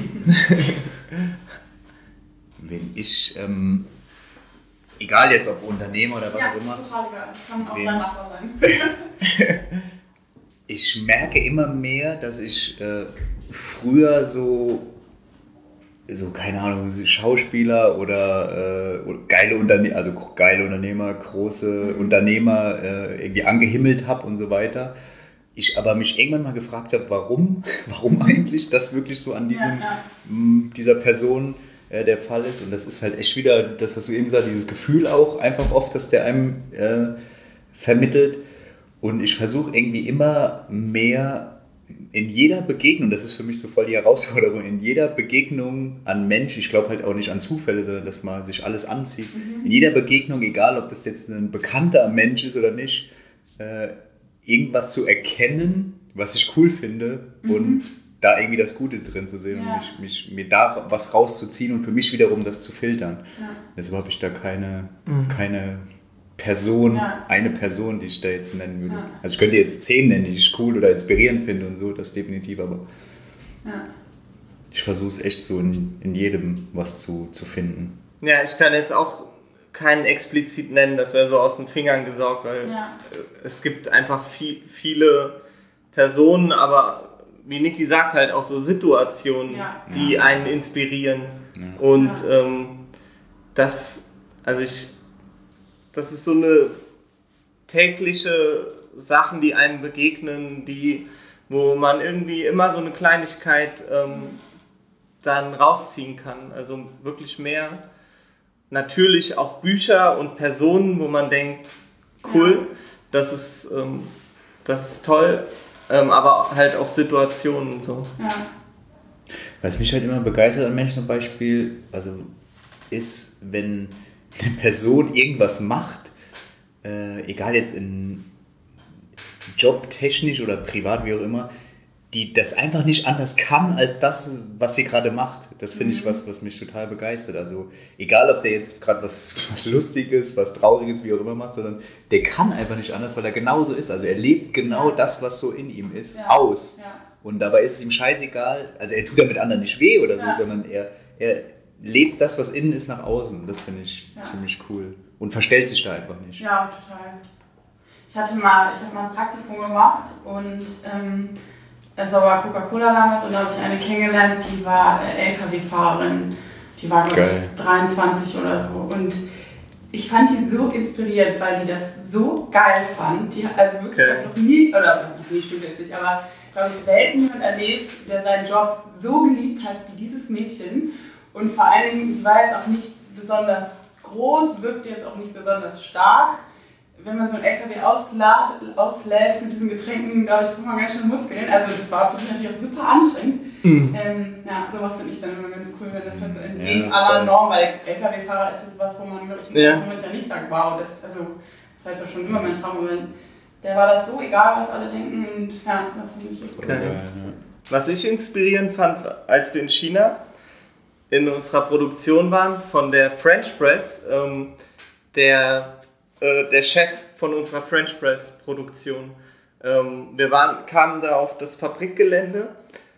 Wenn ich... Ähm Egal jetzt, ob Unternehmer oder was ja, auch immer. Total egal. Kann auch dein Nachbar sein. Ich merke immer mehr, dass ich äh, früher so, so, keine Ahnung, Schauspieler oder, äh, oder geile Unternehmer, also geile Unternehmer, große mhm. Unternehmer äh, irgendwie angehimmelt habe und so weiter. Ich aber mich irgendwann mal gefragt habe, warum, warum eigentlich das wirklich so an diesem, ja, ja. M, dieser Person der Fall ist. Und das ist halt echt wieder das, was du eben gesagt hast, dieses Gefühl auch einfach oft, dass der einem äh, vermittelt. Und ich versuche irgendwie immer mehr in jeder Begegnung, das ist für mich so voll die Herausforderung, in jeder Begegnung an Mensch, ich glaube halt auch nicht an Zufälle, sondern dass man sich alles anzieht, mhm. in jeder Begegnung, egal ob das jetzt ein bekannter Mensch ist oder nicht, äh, irgendwas zu erkennen, was ich cool finde mhm. und da irgendwie das Gute drin zu sehen ja. und mich, mich, mir da was rauszuziehen und für mich wiederum das zu filtern. Ja. Deshalb habe ich da keine, mhm. keine Person, ja. eine Person, die ich da jetzt nennen würde. Ja. Also ich könnte jetzt zehn nennen, die ich cool oder inspirierend finde und so, das definitiv, aber ja. ich versuche es echt so in, in jedem was zu, zu finden. Ja, ich kann jetzt auch keinen explizit nennen, das wäre so aus den Fingern gesaugt, weil ja. es gibt einfach viel, viele Personen, aber wie Niki sagt, halt auch so Situationen, ja. die ja. einen inspirieren. Ja. Und ja. ähm, das, also ich, das ist so eine tägliche Sachen, die einem begegnen, die, wo man irgendwie immer so eine Kleinigkeit ähm, dann rausziehen kann. Also wirklich mehr. Natürlich auch Bücher und Personen, wo man denkt, cool, ja. das ist, ähm, das ist toll. Ähm, aber halt auch Situationen und so. Ja. Was mich halt immer begeistert an Menschen zum Beispiel, also ist, wenn eine Person irgendwas macht, äh, egal jetzt in jobtechnisch oder privat, wie auch immer, die das einfach nicht anders kann, als das, was sie gerade macht. Das finde ich was, was mich total begeistert. Also egal, ob der jetzt gerade was, was Lustiges, was Trauriges, wie auch immer macht, sondern der kann einfach nicht anders, weil er genauso ist. Also er lebt genau das, was so in ihm ist, ja. aus. Ja. Und dabei ist es ihm scheißegal, also er tut damit anderen nicht weh oder so, ja. sondern er, er lebt das, was innen ist, nach außen. Das finde ich ja. ziemlich cool. Und verstellt sich da einfach nicht. Ja, total. Ich hatte mal, ich habe mal ein Praktikum gemacht und ähm, das war Coca-Cola damals und da habe ich eine kennengelernt, die war L K W-Fahrerin. Die war, glaube ich, dreiundzwanzig oder so. Und ich fand die so inspiriert, weil die das so geil fand. Die, also wirklich, okay. ich habe noch nie, oder noch nie, stimmt jetzt nicht, aber ich glaube, es selten jemand erlebt, der seinen Job so geliebt hat wie dieses Mädchen. Und vor allen Dingen, die war jetzt auch nicht besonders groß, wirkte jetzt auch nicht besonders stark. Wenn man so einen L K W auslädt, auslädt mit diesen Getränken, glaube ich, braucht man ganz schön Muskeln. Also das war für mich natürlich auch super anstrengend. Mhm. Ähm, ja, sowas finde ich dann immer ganz cool, wenn das halt so entgegen ja, aller Norm, weil L K W-Fahrer ist das was, wo man, glaube ich, im ersten Moment ja nicht sagt, wow, das, also, das war jetzt auch schon immer mein Traum. Und der war das so egal, was alle denken und ja, das finde ich cool. Okay. Was ich inspirierend fand, als wir in China in unserer Produktion waren, von der French Press, ähm, der der Chef von unserer French Press Produktion. Ähm, wir waren, kamen da auf das Fabrikgelände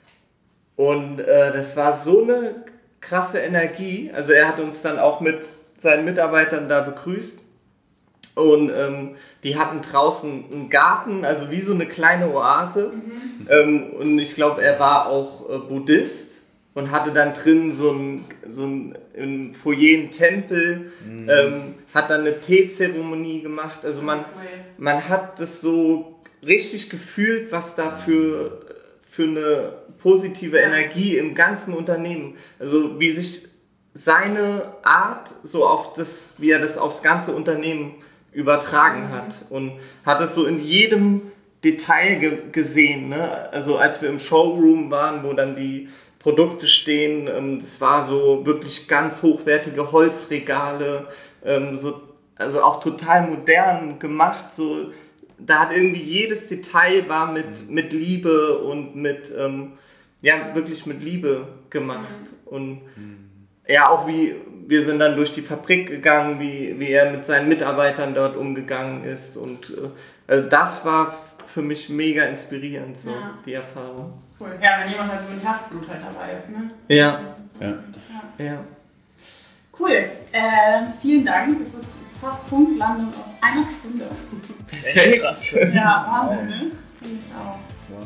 und äh, das war so eine krasse Energie. Also er hat uns dann auch mit seinen Mitarbeitern da begrüßt Und ähm, die hatten draußen einen Garten, also wie so eine kleine Oase. Mhm. Ähm, und ich glaube, er war auch äh, Buddhist und hatte dann drin so ein, so ein im Foyer einen Tempel, mhm. ähm, hat dann eine Teezeremonie gemacht. Also man, man hat das so richtig gefühlt, was da für, für eine positive Energie im ganzen Unternehmen, also wie sich seine Art so auf das, wie er das aufs ganze Unternehmen übertragen hat und hat es so in jedem Detail ge- gesehen, ne? Also als wir im Showroom waren, wo dann die Produkte stehen, ähm, das war so wirklich ganz hochwertige Holzregale, ähm, so, also auch total modern gemacht, so, da hat irgendwie jedes Detail war mit, mit Liebe und mit, ähm, ja, wirklich mit Liebe gemacht und ja, auch wie, wir sind dann durch die Fabrik gegangen, wie, wie er mit seinen Mitarbeitern dort umgegangen ist und äh, also das war für mich mega inspirierend, so, ja. Die Erfahrung. Cool, ja, wenn jemand halt so mit Herzblut halt dabei ist, ne? Ja. Ja. Ja. Ja. Cool, äh, vielen Dank, das ist fast Punktlandung auf einer Stunde. Echt krass. Ja, Wahnsinn, ne? Finde ich auch. Ja.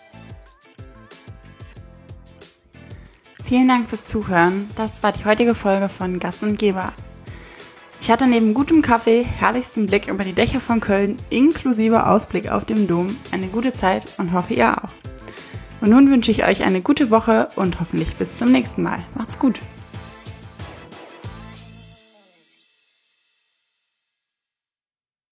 Vielen Dank fürs Zuhören. Das war die heutige Folge von Gast und Geber. Ich hatte neben gutem Kaffee, herrlichstem Blick über die Dächer von Köln, inklusive Ausblick auf den Dom, eine gute Zeit und hoffe ihr auch. Und nun wünsche ich euch eine gute Woche und hoffentlich bis zum nächsten Mal. Macht's gut!